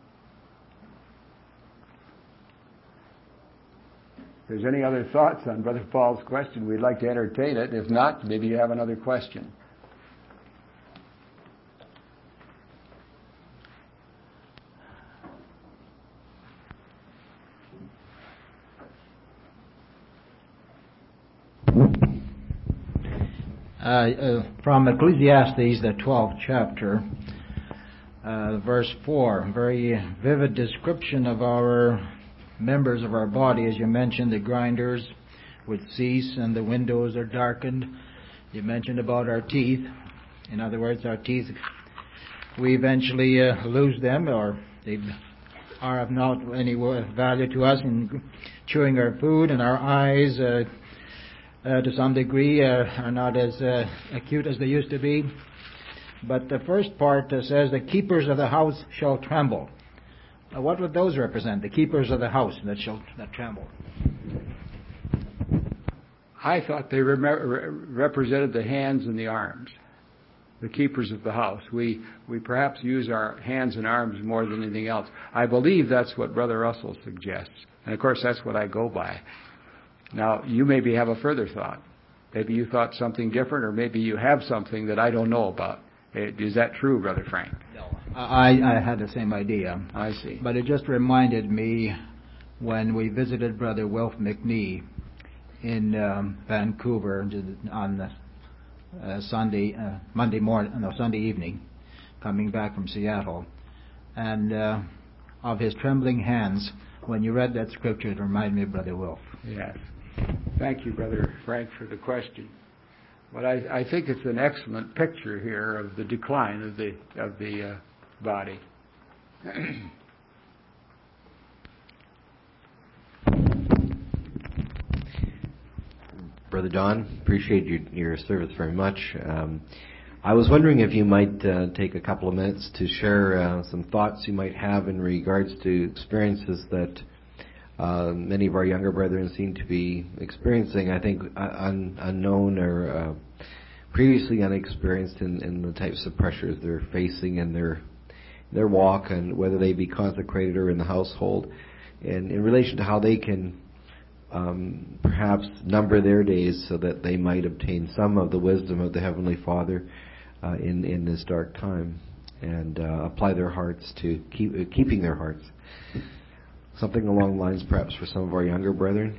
If there's any other thoughts on Brother Paul's question, we'd like to entertain it. If not, maybe you have another question. Uh, uh, from Ecclesiastes, the twelfth chapter, uh, verse four, very vivid description of our members of our body. As you mentioned, the grinders would cease and the windows are darkened. You mentioned about our teeth. In other words, our teeth, we eventually uh, lose them, or they are of not any value to us in chewing our food, and our eyes uh, Uh, to some degree, uh, are not as uh, acute as they used to be. But the first part uh, says, the keepers of the house shall tremble. Uh, what would those represent, the keepers of the house that shall that tremble? I thought they rem- represented the hands and the arms, the keepers of the house. We, we perhaps use our hands and arms more than anything else. I believe that's what Brother Russell suggests. And, of course, that's what I go by. Now, you maybe have a further thought. Maybe you thought something different, or maybe you have something that I don't know about. Is that true, Brother Frank? No. I, I had the same idea. I see. But it just reminded me when we visited Brother Wilf McNee in um, Vancouver on the, uh, Sunday, uh, Monday morning, no, Sunday evening, coming back from Seattle, and uh, of his trembling hands. When you read that scripture, it reminded me of Brother Wilf. Yes. Thank you, Brother Frank, for the question. But I, I think it's an excellent picture here of the decline of the of the uh, body. Brother Don, appreciate your, your service very much. Um, I was wondering if you might uh, take a couple of minutes to share uh, some thoughts you might have in regards to experiences that Uh, many of our younger brethren seem to be experiencing, I think, un, unknown or uh, previously unexperienced in, in the types of pressures they're facing in their their walk, and whether they be consecrated or in the household, and in relation to how they can um, perhaps number their days so that they might obtain some of the wisdom of the Heavenly Father uh, in, in this dark time. and uh, apply their hearts to keep uh, keeping their hearts. Something along the lines, perhaps, for some of our younger brethren.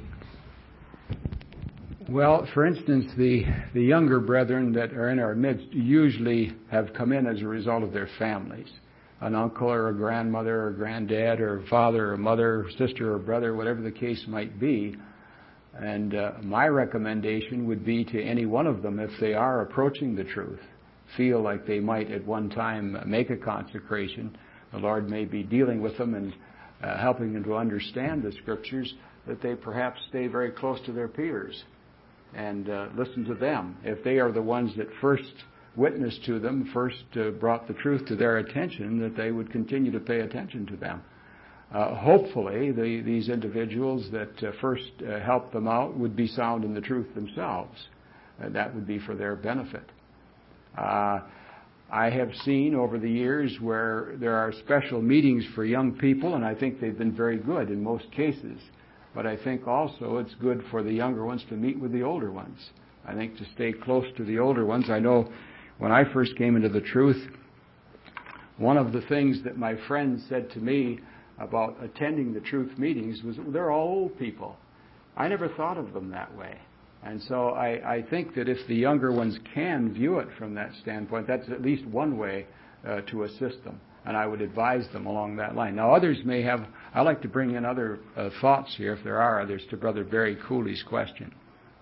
Well, for instance, the the younger brethren that are in our midst usually have come in as a result of their families. An uncle or a grandmother or granddad or father or mother, or sister or brother, whatever the case might be. And uh, my recommendation would be to any one of them, if they are approaching the truth, feel like they might at one time make a consecration, the Lord may be dealing with them and uh, helping them to understand the Scriptures, that they perhaps stay very close to their peers and uh, listen to them. If they are the ones that first witnessed to them, first uh, brought the truth to their attention, that they would continue to pay attention to them. Uh, hopefully, the, these individuals that uh, first uh, helped them out would be sound in the truth themselves. Uh, that would be for their benefit. Uh, I have seen over the years where there are special meetings for young people, and I think they've been very good in most cases. But I think also it's good for the younger ones to meet with the older ones. I think to stay close to the older ones. I know when I first came into the truth, one of the things that my friends said to me about attending the truth meetings was, they're all old people. I never thought of them that way. And so I, I think that if the younger ones can view it from that standpoint, that's at least one way uh, to assist them. And I would advise them along that line. Now, others may have, I like to bring in other uh, thoughts here, if there are others, to Brother Barry Cooley's question.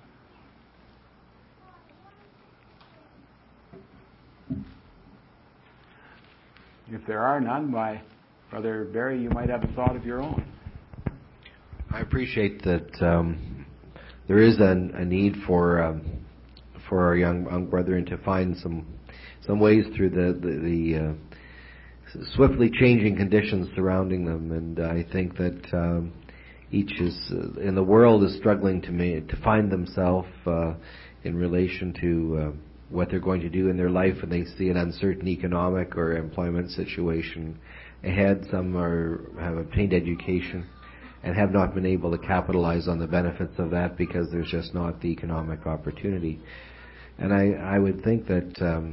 If there are none, my Brother Barry, you might have a thought of your own. I appreciate that um, there is a, a need for um, for our young, young brethren to find some some ways through the the, the uh, swiftly changing conditions surrounding them, and I think that um, each is uh, in the world is struggling to ma- to find themselves uh, in relation to uh, what they're going to do in their life, and they see an uncertain economic or employment situation ahead. Some are have obtained education and have not been able to capitalize on the benefits of that because there's just not the economic opportunity. And I, I would think that um,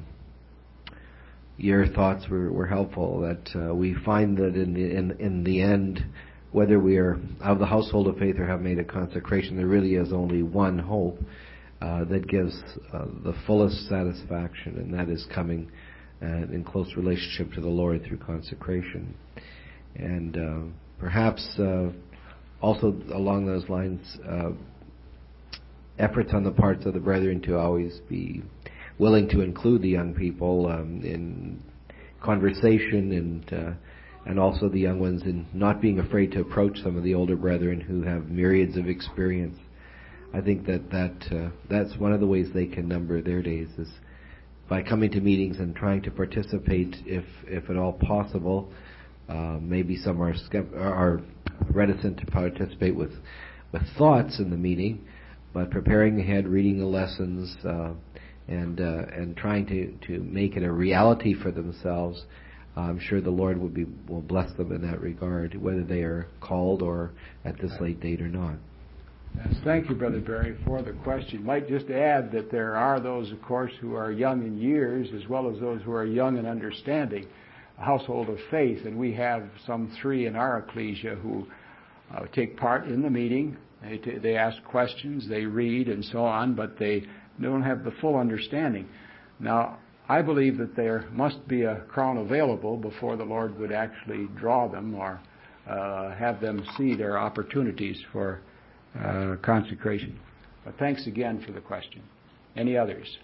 your thoughts were, were helpful, that uh, we find that in the, in, in the end, whether we are of the household of faith or have made a consecration, there really is only one hope uh, that gives uh, the fullest satisfaction, and that is coming uh, in close relationship to the Lord through consecration. And uh, perhaps uh, also along those lines, uh, efforts on the parts of the brethren to always be willing to include the young people um, in conversation, and uh, and also the young ones in not being afraid to approach some of the older brethren who have myriads of experience. I think that that uh, that's one of the ways they can number their days, is by coming to meetings and trying to participate, if if at all possible. Uh, maybe some are skept- are reticent to participate with with thoughts in the meeting, but preparing ahead, reading the lessons, uh, and uh, and trying to, to make it a reality for themselves. uh, I'm sure the Lord will be will bless them in that regard, whether they are called or at this late date or not. Yes, thank you, Brother Barry, for the question. Might just add that there are those, of course, who are young in years, as well as those who are young in understanding, a household of faith, and we have some three in our ecclesia who uh, take part in the meeting. They, t- they ask questions, they read, and so on, but they don't have the full understanding. Now, I believe that there must be a crown available before the Lord would actually draw them or uh, have them see their opportunities for uh, consecration. But thanks again for the question. Any others?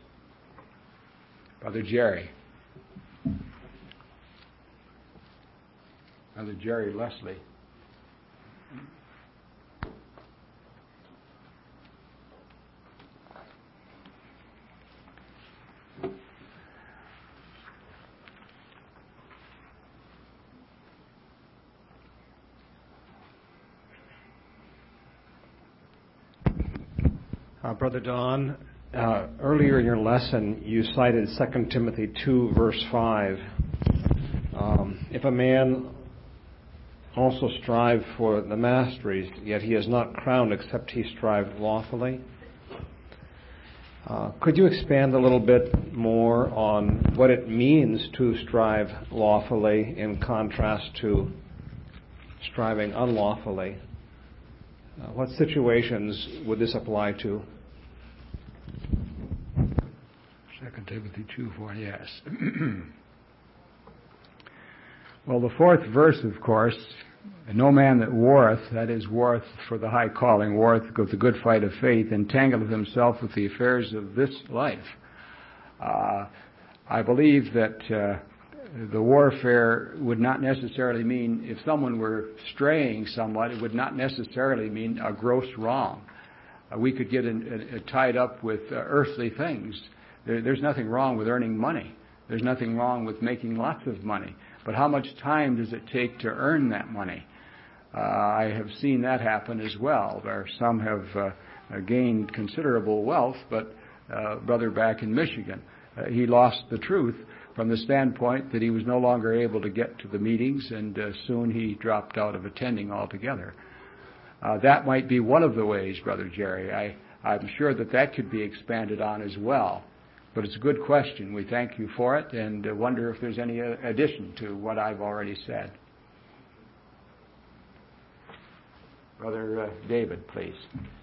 Brother Jerry. Brother Jerry Leslie. Uh, Brother Don, uh, earlier in your lesson you cited Second Timothy two, verse five. Um, if a man also strive for the masteries, yet he is not crowned except he strive lawfully. Uh, could you expand a little bit more on what it means to strive lawfully in contrast to striving unlawfully? Uh, what situations would this apply to? Second Timothy two four, yes. Well, the fourth verse, of course, no man that warreth, that is, warreth for the high calling, warreth with the good fight of faith, entangleth himself with the affairs of this life. Uh, I believe that uh, the warfare would not necessarily mean, if someone were straying somewhat, it would not necessarily mean a gross wrong. Uh, we could get in, in, tied up with uh, earthly things. There, there's nothing wrong with earning money. There's nothing wrong with making lots of money. But how much time does it take to earn that money? Uh, I have seen that happen as well, where some have uh, gained considerable wealth, but uh, brother back in Michigan, uh, he lost the truth from the standpoint that he was no longer able to get to the meetings, and uh, soon he dropped out of attending altogether. Uh, that might be one of the ways, Brother Jerry. I, I'm sure that that could be expanded on as well. But it's a good question. We thank you for it, and uh, wonder if there's any uh, addition to what I've already said. Brother uh, David, please.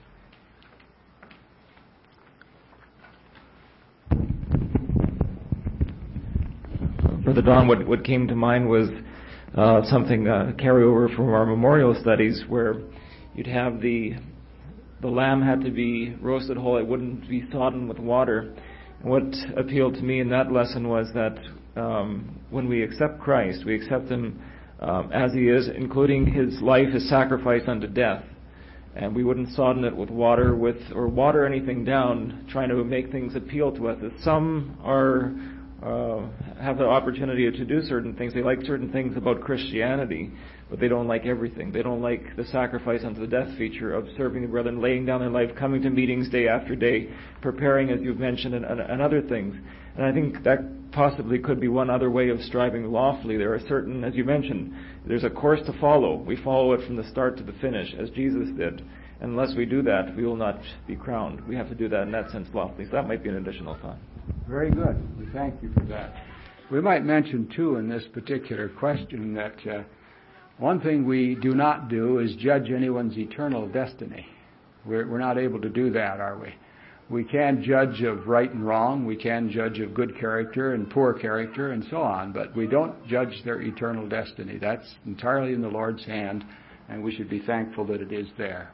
Brother Don, what, what came to mind was uh, something uh, carryover from our memorial studies, where you'd have the the lamb had to be roasted whole; it wouldn't be sodden with water. And what appealed to me in that lesson was that um, when we accept Christ, we accept Him um, as He is, including His life, His sacrifice unto death. And we wouldn't sodden it with water, with or water anything down, trying to make things appeal to us. That some are uh, have the opportunity to do certain things. They like certain things about Christianity, but they don't like everything. They don't like the sacrifice unto the death feature of serving the brethren, laying down their life, coming to meetings day after day, preparing, as you've mentioned, and, and, and other things. And I think that possibly could be one other way of striving lawfully. There are certain, as you mentioned, there's a course to follow. We follow it from the start to the finish, as Jesus did. And unless we do that, we will not be crowned. We have to do that in that sense lawfully. So that might be an additional thought. Very good. We thank you for that. We might mention, too, in this particular question that uh, one thing we do not do is judge anyone's eternal destiny. We're, we're not able to do that, are we? We can judge of right and wrong. We can judge of good character and poor character and so on, but we don't judge their eternal destiny. That's entirely in the Lord's hand, and we should be thankful that it is there.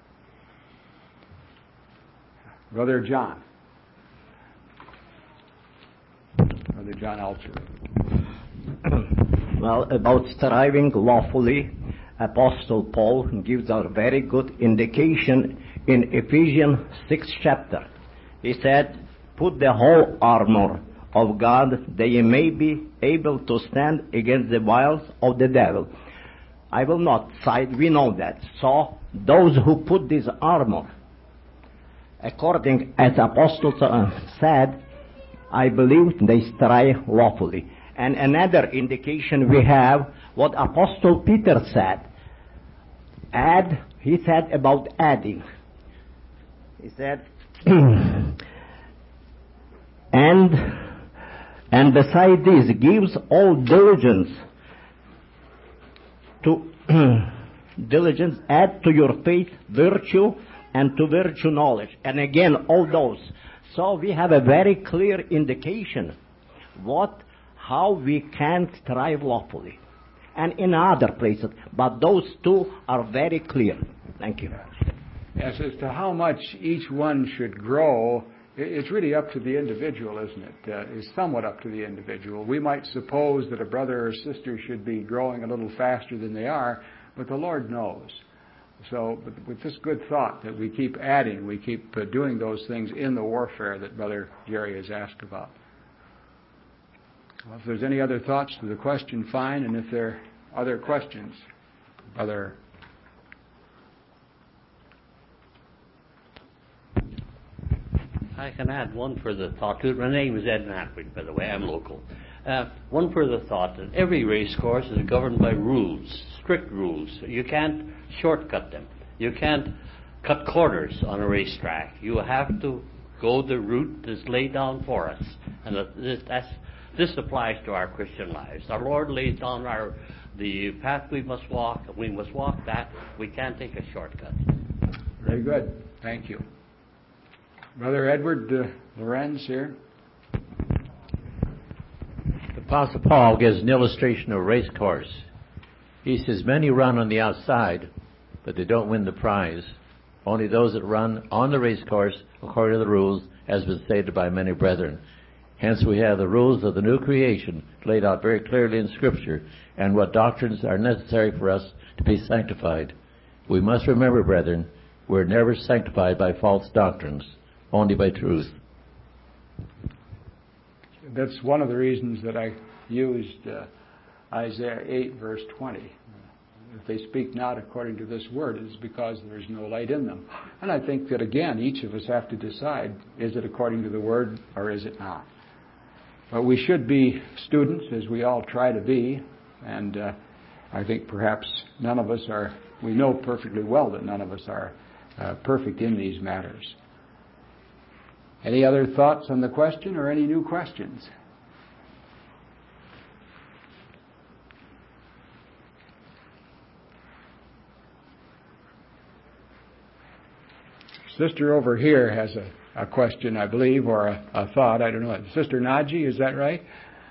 Brother John. Brother John Alter. Well, about striving lawfully, Apostle Paul gives a very good indication in Ephesians sixth chapter. He said, "Put the whole armor of God, that ye may be able to stand against the wiles of the devil." I will not cite, we know that. So, those who put this armor, according as Apostle said, I believe they strive lawfully. And another indication we have, what Apostle Peter said. Add, he said about adding. He said, and and beside this, gives all diligence to diligence, add to your faith virtue, and to virtue knowledge. And again, all those. So we have a very clear indication what, how we can strive lawfully. And in other places. But those two are very clear. Thank you. Yes, as to how much each one should grow, it's really up to the individual, isn't it? Uh, it's somewhat up to the individual. We might suppose that a brother or sister should be growing a little faster than they are, but the Lord knows. So with this good thought that we keep adding, we keep uh, doing those things in the warfare that Brother Jerry has asked about. Well, if there's any other thoughts to the question, fine. And if there are other questions, Brother. I can add one further thought to it. My name is Ed Natwick, by the way. I'm local. Uh, one further thought, that every race course is governed by rules, strict rules. You can't shortcut them. You can't cut corners on a racetrack. You have to go the route that's laid down for us. And this, that's, this applies to our Christian lives. Our Lord lays down our the path we must walk. We must walk that. We can't take a shortcut. Very good. Thank you. Brother Edward uh, Lorenz here. The Apostle Paul gives an illustration of a race course. He says, many run on the outside, but they don't win the prize. Only those that run on the race course according to the rules has been stated by many brethren. Hence we have the rules of the new creation laid out very clearly in Scripture, and what doctrines are necessary for us to be sanctified. We must remember, brethren, we're never sanctified by false doctrines, only by truth. That's one of the reasons that I used uh, Isaiah eight, verse twenty. If they speak not according to this word, it is because there is no light in them. And I think that, again, each of us have to decide, is it according to the word or is it not? But we should be students, as we all try to be, and uh, I think perhaps none of us are, we know perfectly well that none of us are uh, perfect in these matters. Any other thoughts on the question or any new questions? Sister over here has a, a question, I believe, or a, a thought. I don't know. Sister Naji, is that right?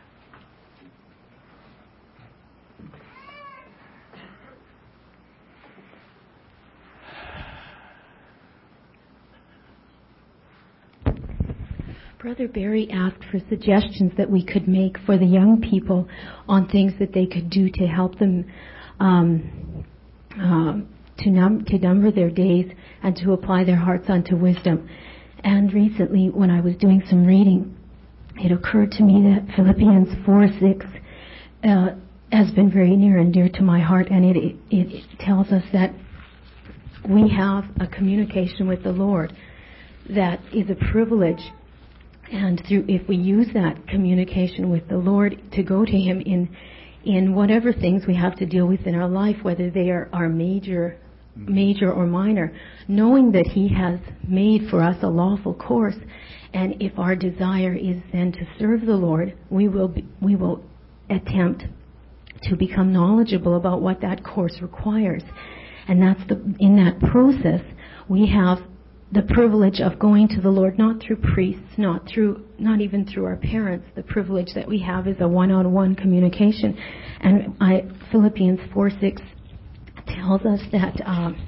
Brother Barry asked for suggestions that we could make for the young people on things that they could do to help them um, um, to, num- to number their days and to apply their hearts unto wisdom. And recently, when I was doing some reading, it occurred to me that Philippians four six uh, has been very near and dear to my heart, and it, it, it tells us that we have a communication with the Lord that is a privilege. And through, if we use that communication with the Lord to go to Him in in whatever things we have to deal with in our life, whether they are, are major, major or minor, knowing that He has made for us a lawful course, and if our desire is then to serve the Lord, we will be, we will attempt to become knowledgeable about what that course requires, and that's the in that process we have the privilege of going to the Lord, not through priests, not through, not even through our parents. The privilege that we have is a one-on-one communication. And I, Philippians four six tells us that um,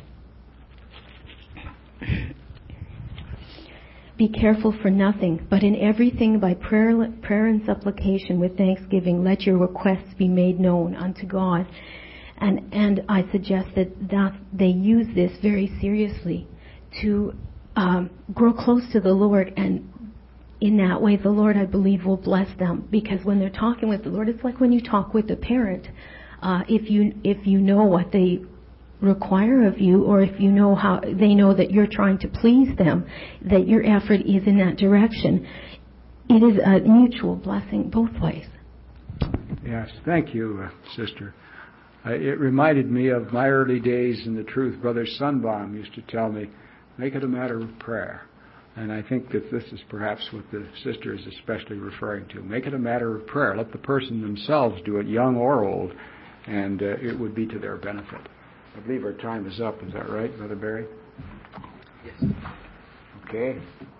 be careful for nothing, but in everything by prayer, prayer and supplication with thanksgiving, let your requests be made known unto God. And and I suggest that, that they use this very seriously to Um, grow close to the Lord, and in that way the Lord, I believe, will bless them, because when they're talking with the Lord, it's like when you talk with a parent. Uh, if you if you know what they require of you, or if you know how they know that you're trying to please them, that your effort is in that direction, it is a mutual blessing both ways. Yes, thank you, uh, Sister. Uh, it reminded me of my early days in the truth. Brother Sunbaum used to tell me, make it a matter of prayer. And I think that this is perhaps what the sister is especially referring to. Make it a matter of prayer. Let the person themselves do it, young or old, and uh, it would be to their benefit. I believe our time is up. Is that right, Brother Barry? Yes. Okay.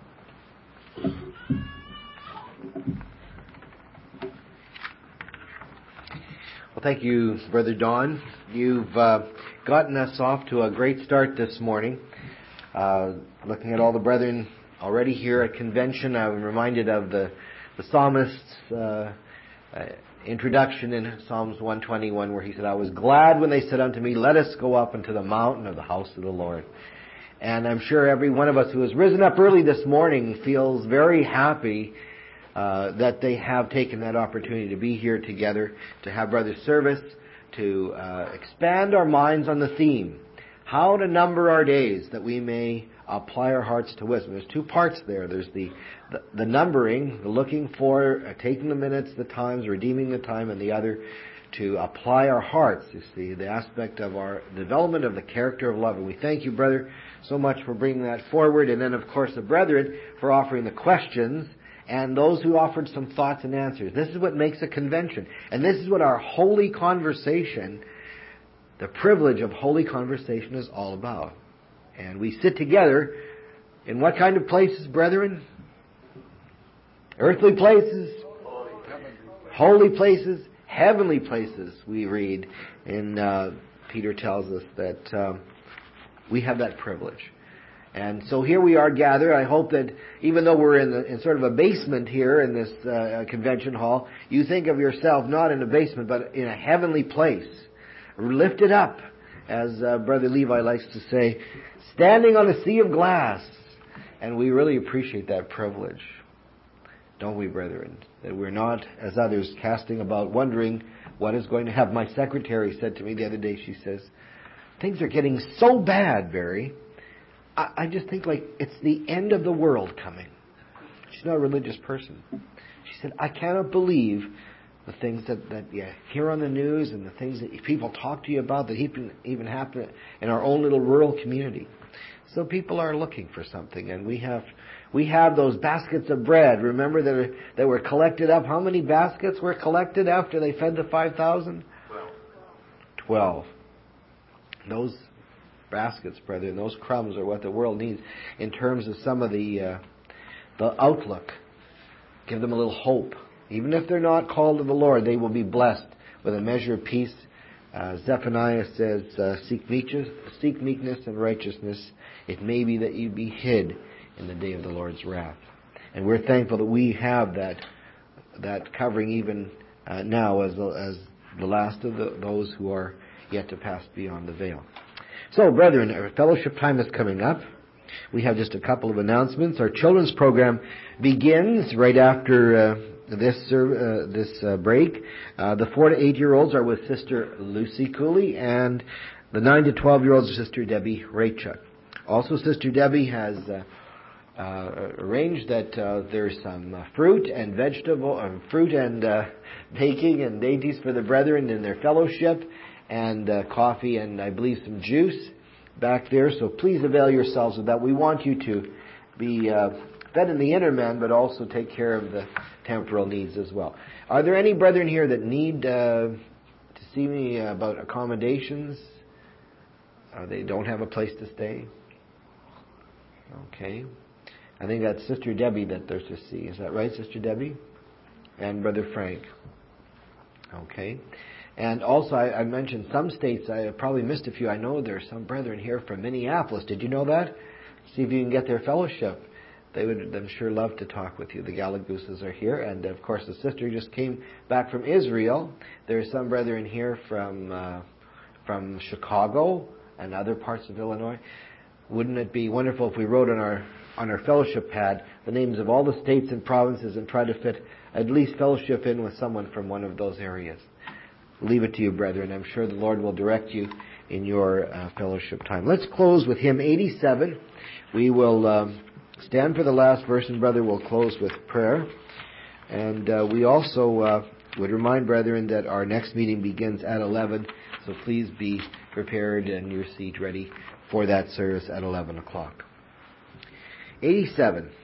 Well, thank you, Brother Don. You've uh, gotten us off to a great start this morning. Uh, looking at all the brethren already here at convention, I'm reminded of the, the psalmist's uh, uh, introduction in Psalms one twenty-one, where he said, I was glad when they said unto me, let us go up into the mountain of the house of the Lord. And I'm sure every one of us who has risen up early this morning feels very happy uh, that they have taken that opportunity to be here together, to have brother service, to uh, expand our minds on the theme, how to number our days that we may apply our hearts to wisdom. There's two parts there. There's the, the, the numbering, the looking for, uh, taking the minutes, the times, redeeming the time, and the other, to apply our hearts, you see, the aspect of our development of the character of love. And we thank you, brother, so much for bringing that forward. And then, of course, the brethren for offering the questions and those who offered some thoughts and answers. This is what makes a convention. And this is what our holy conversation, the privilege of holy conversation, is all about. And we sit together in what kind of places, brethren? Earthly places, holy places, heavenly places, we read. And uh, Peter tells us that um, we have that privilege. And so here we are gathered. I hope that even though we're in, the, in sort of a basement here in this uh, convention hall, you think of yourself not in a basement, but in a heavenly place. Lifted up, as uh, Brother Levi likes to say, standing on a sea of glass. And we really appreciate that privilege. Don't we, brethren? That we're not, as others, casting about, wondering what is going to happen. My secretary said to me the other day, she says, things are getting so bad, Barry. I, I just think like it's the end of the world coming. She's not a religious person. She said, I cannot believe the things that, that you hear on the news and the things that people talk to you about that even, even happen in our own little rural community. So people are looking for something, and we have we have those baskets of bread. Remember that are, that were collected up. How many baskets were collected after they fed the five thousand? Twelve. Twelve. Those baskets, brethren, those crumbs are what the world needs in terms of some of the uh, the outlook. Give them a little hope. Even if they're not called to the Lord, they will be blessed with a measure of peace. Uh, Zephaniah says, uh, seek, meekness, seek meekness and righteousness. It may be that you be hid in the day of the Lord's wrath. And we're thankful that we have that that covering even uh, now as the, as the last of the, those who are yet to pass beyond the veil. So, brethren, our fellowship time is coming up. We have just a couple of announcements. Our children's program begins right after uh, this uh, this uh, break. Uh, the four to eight year olds are with Sister Lucy Cooley, and the nine to twelve year olds are Sister Debbie Raychuk. Also, Sister Debbie has uh, uh, arranged that uh, there's some uh, fruit and vegetable, uh, fruit and uh, baking and dainties for the brethren in their fellowship, and uh, coffee and I believe some juice back there. So please avail yourselves of that. We want you to be uh, fed in the inner man, but also take care of the temporal needs as well. Are there any brethren here that need uh, to see me about accommodations? Uh, they don't have a place to stay? Okay. I think that's Sister Debbie that there's to see. Is that right, Sister Debbie? And Brother Frank. Okay. And also, I, I mentioned some states. I probably missed a few. I know there are some brethren here from Minneapolis. Did you know that? See if you can get their fellowship. They would, I'm sure, love to talk with you. The Galagooses are here. And, of course, the sister just came back from Israel. There are some brethren here from uh, from Chicago and other parts of Illinois. Wouldn't it be wonderful if we wrote on our on our fellowship pad the names of all the states and provinces and try to fit at least fellowship in with someone from one of those areas? Leave it to you, brethren. I'm sure the Lord will direct you in your uh, fellowship time. Let's close with hymn eighty-seven. We will um, stand for the last verse, and brother will close with prayer. And uh, we also uh, would remind brethren that our next meeting begins at eleven, so please be prepared and your seat ready for that service at eleven o'clock. eighty-seven.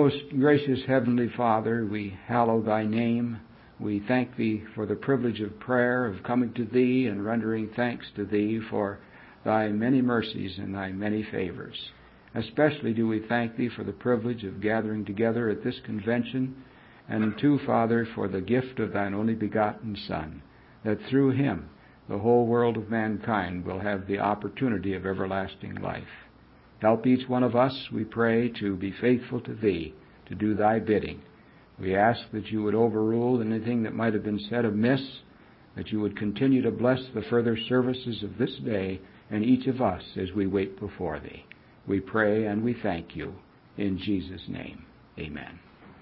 Most gracious Heavenly Father, we hallow Thy name. We thank Thee for the privilege of prayer, of coming to Thee and rendering thanks to Thee for Thy many mercies and Thy many favors. Especially do we thank Thee for the privilege of gathering together at this convention, and too, Father, for the gift of Thine only begotten Son, that through Him the whole world of mankind will have the opportunity of everlasting life. Help each one of us, we pray, to be faithful to Thee, to do Thy bidding. We ask that You would overrule anything that might have been said amiss, that You would continue to bless the further services of this day and each of us as we wait before Thee. We pray and we thank You. In Jesus' name, amen.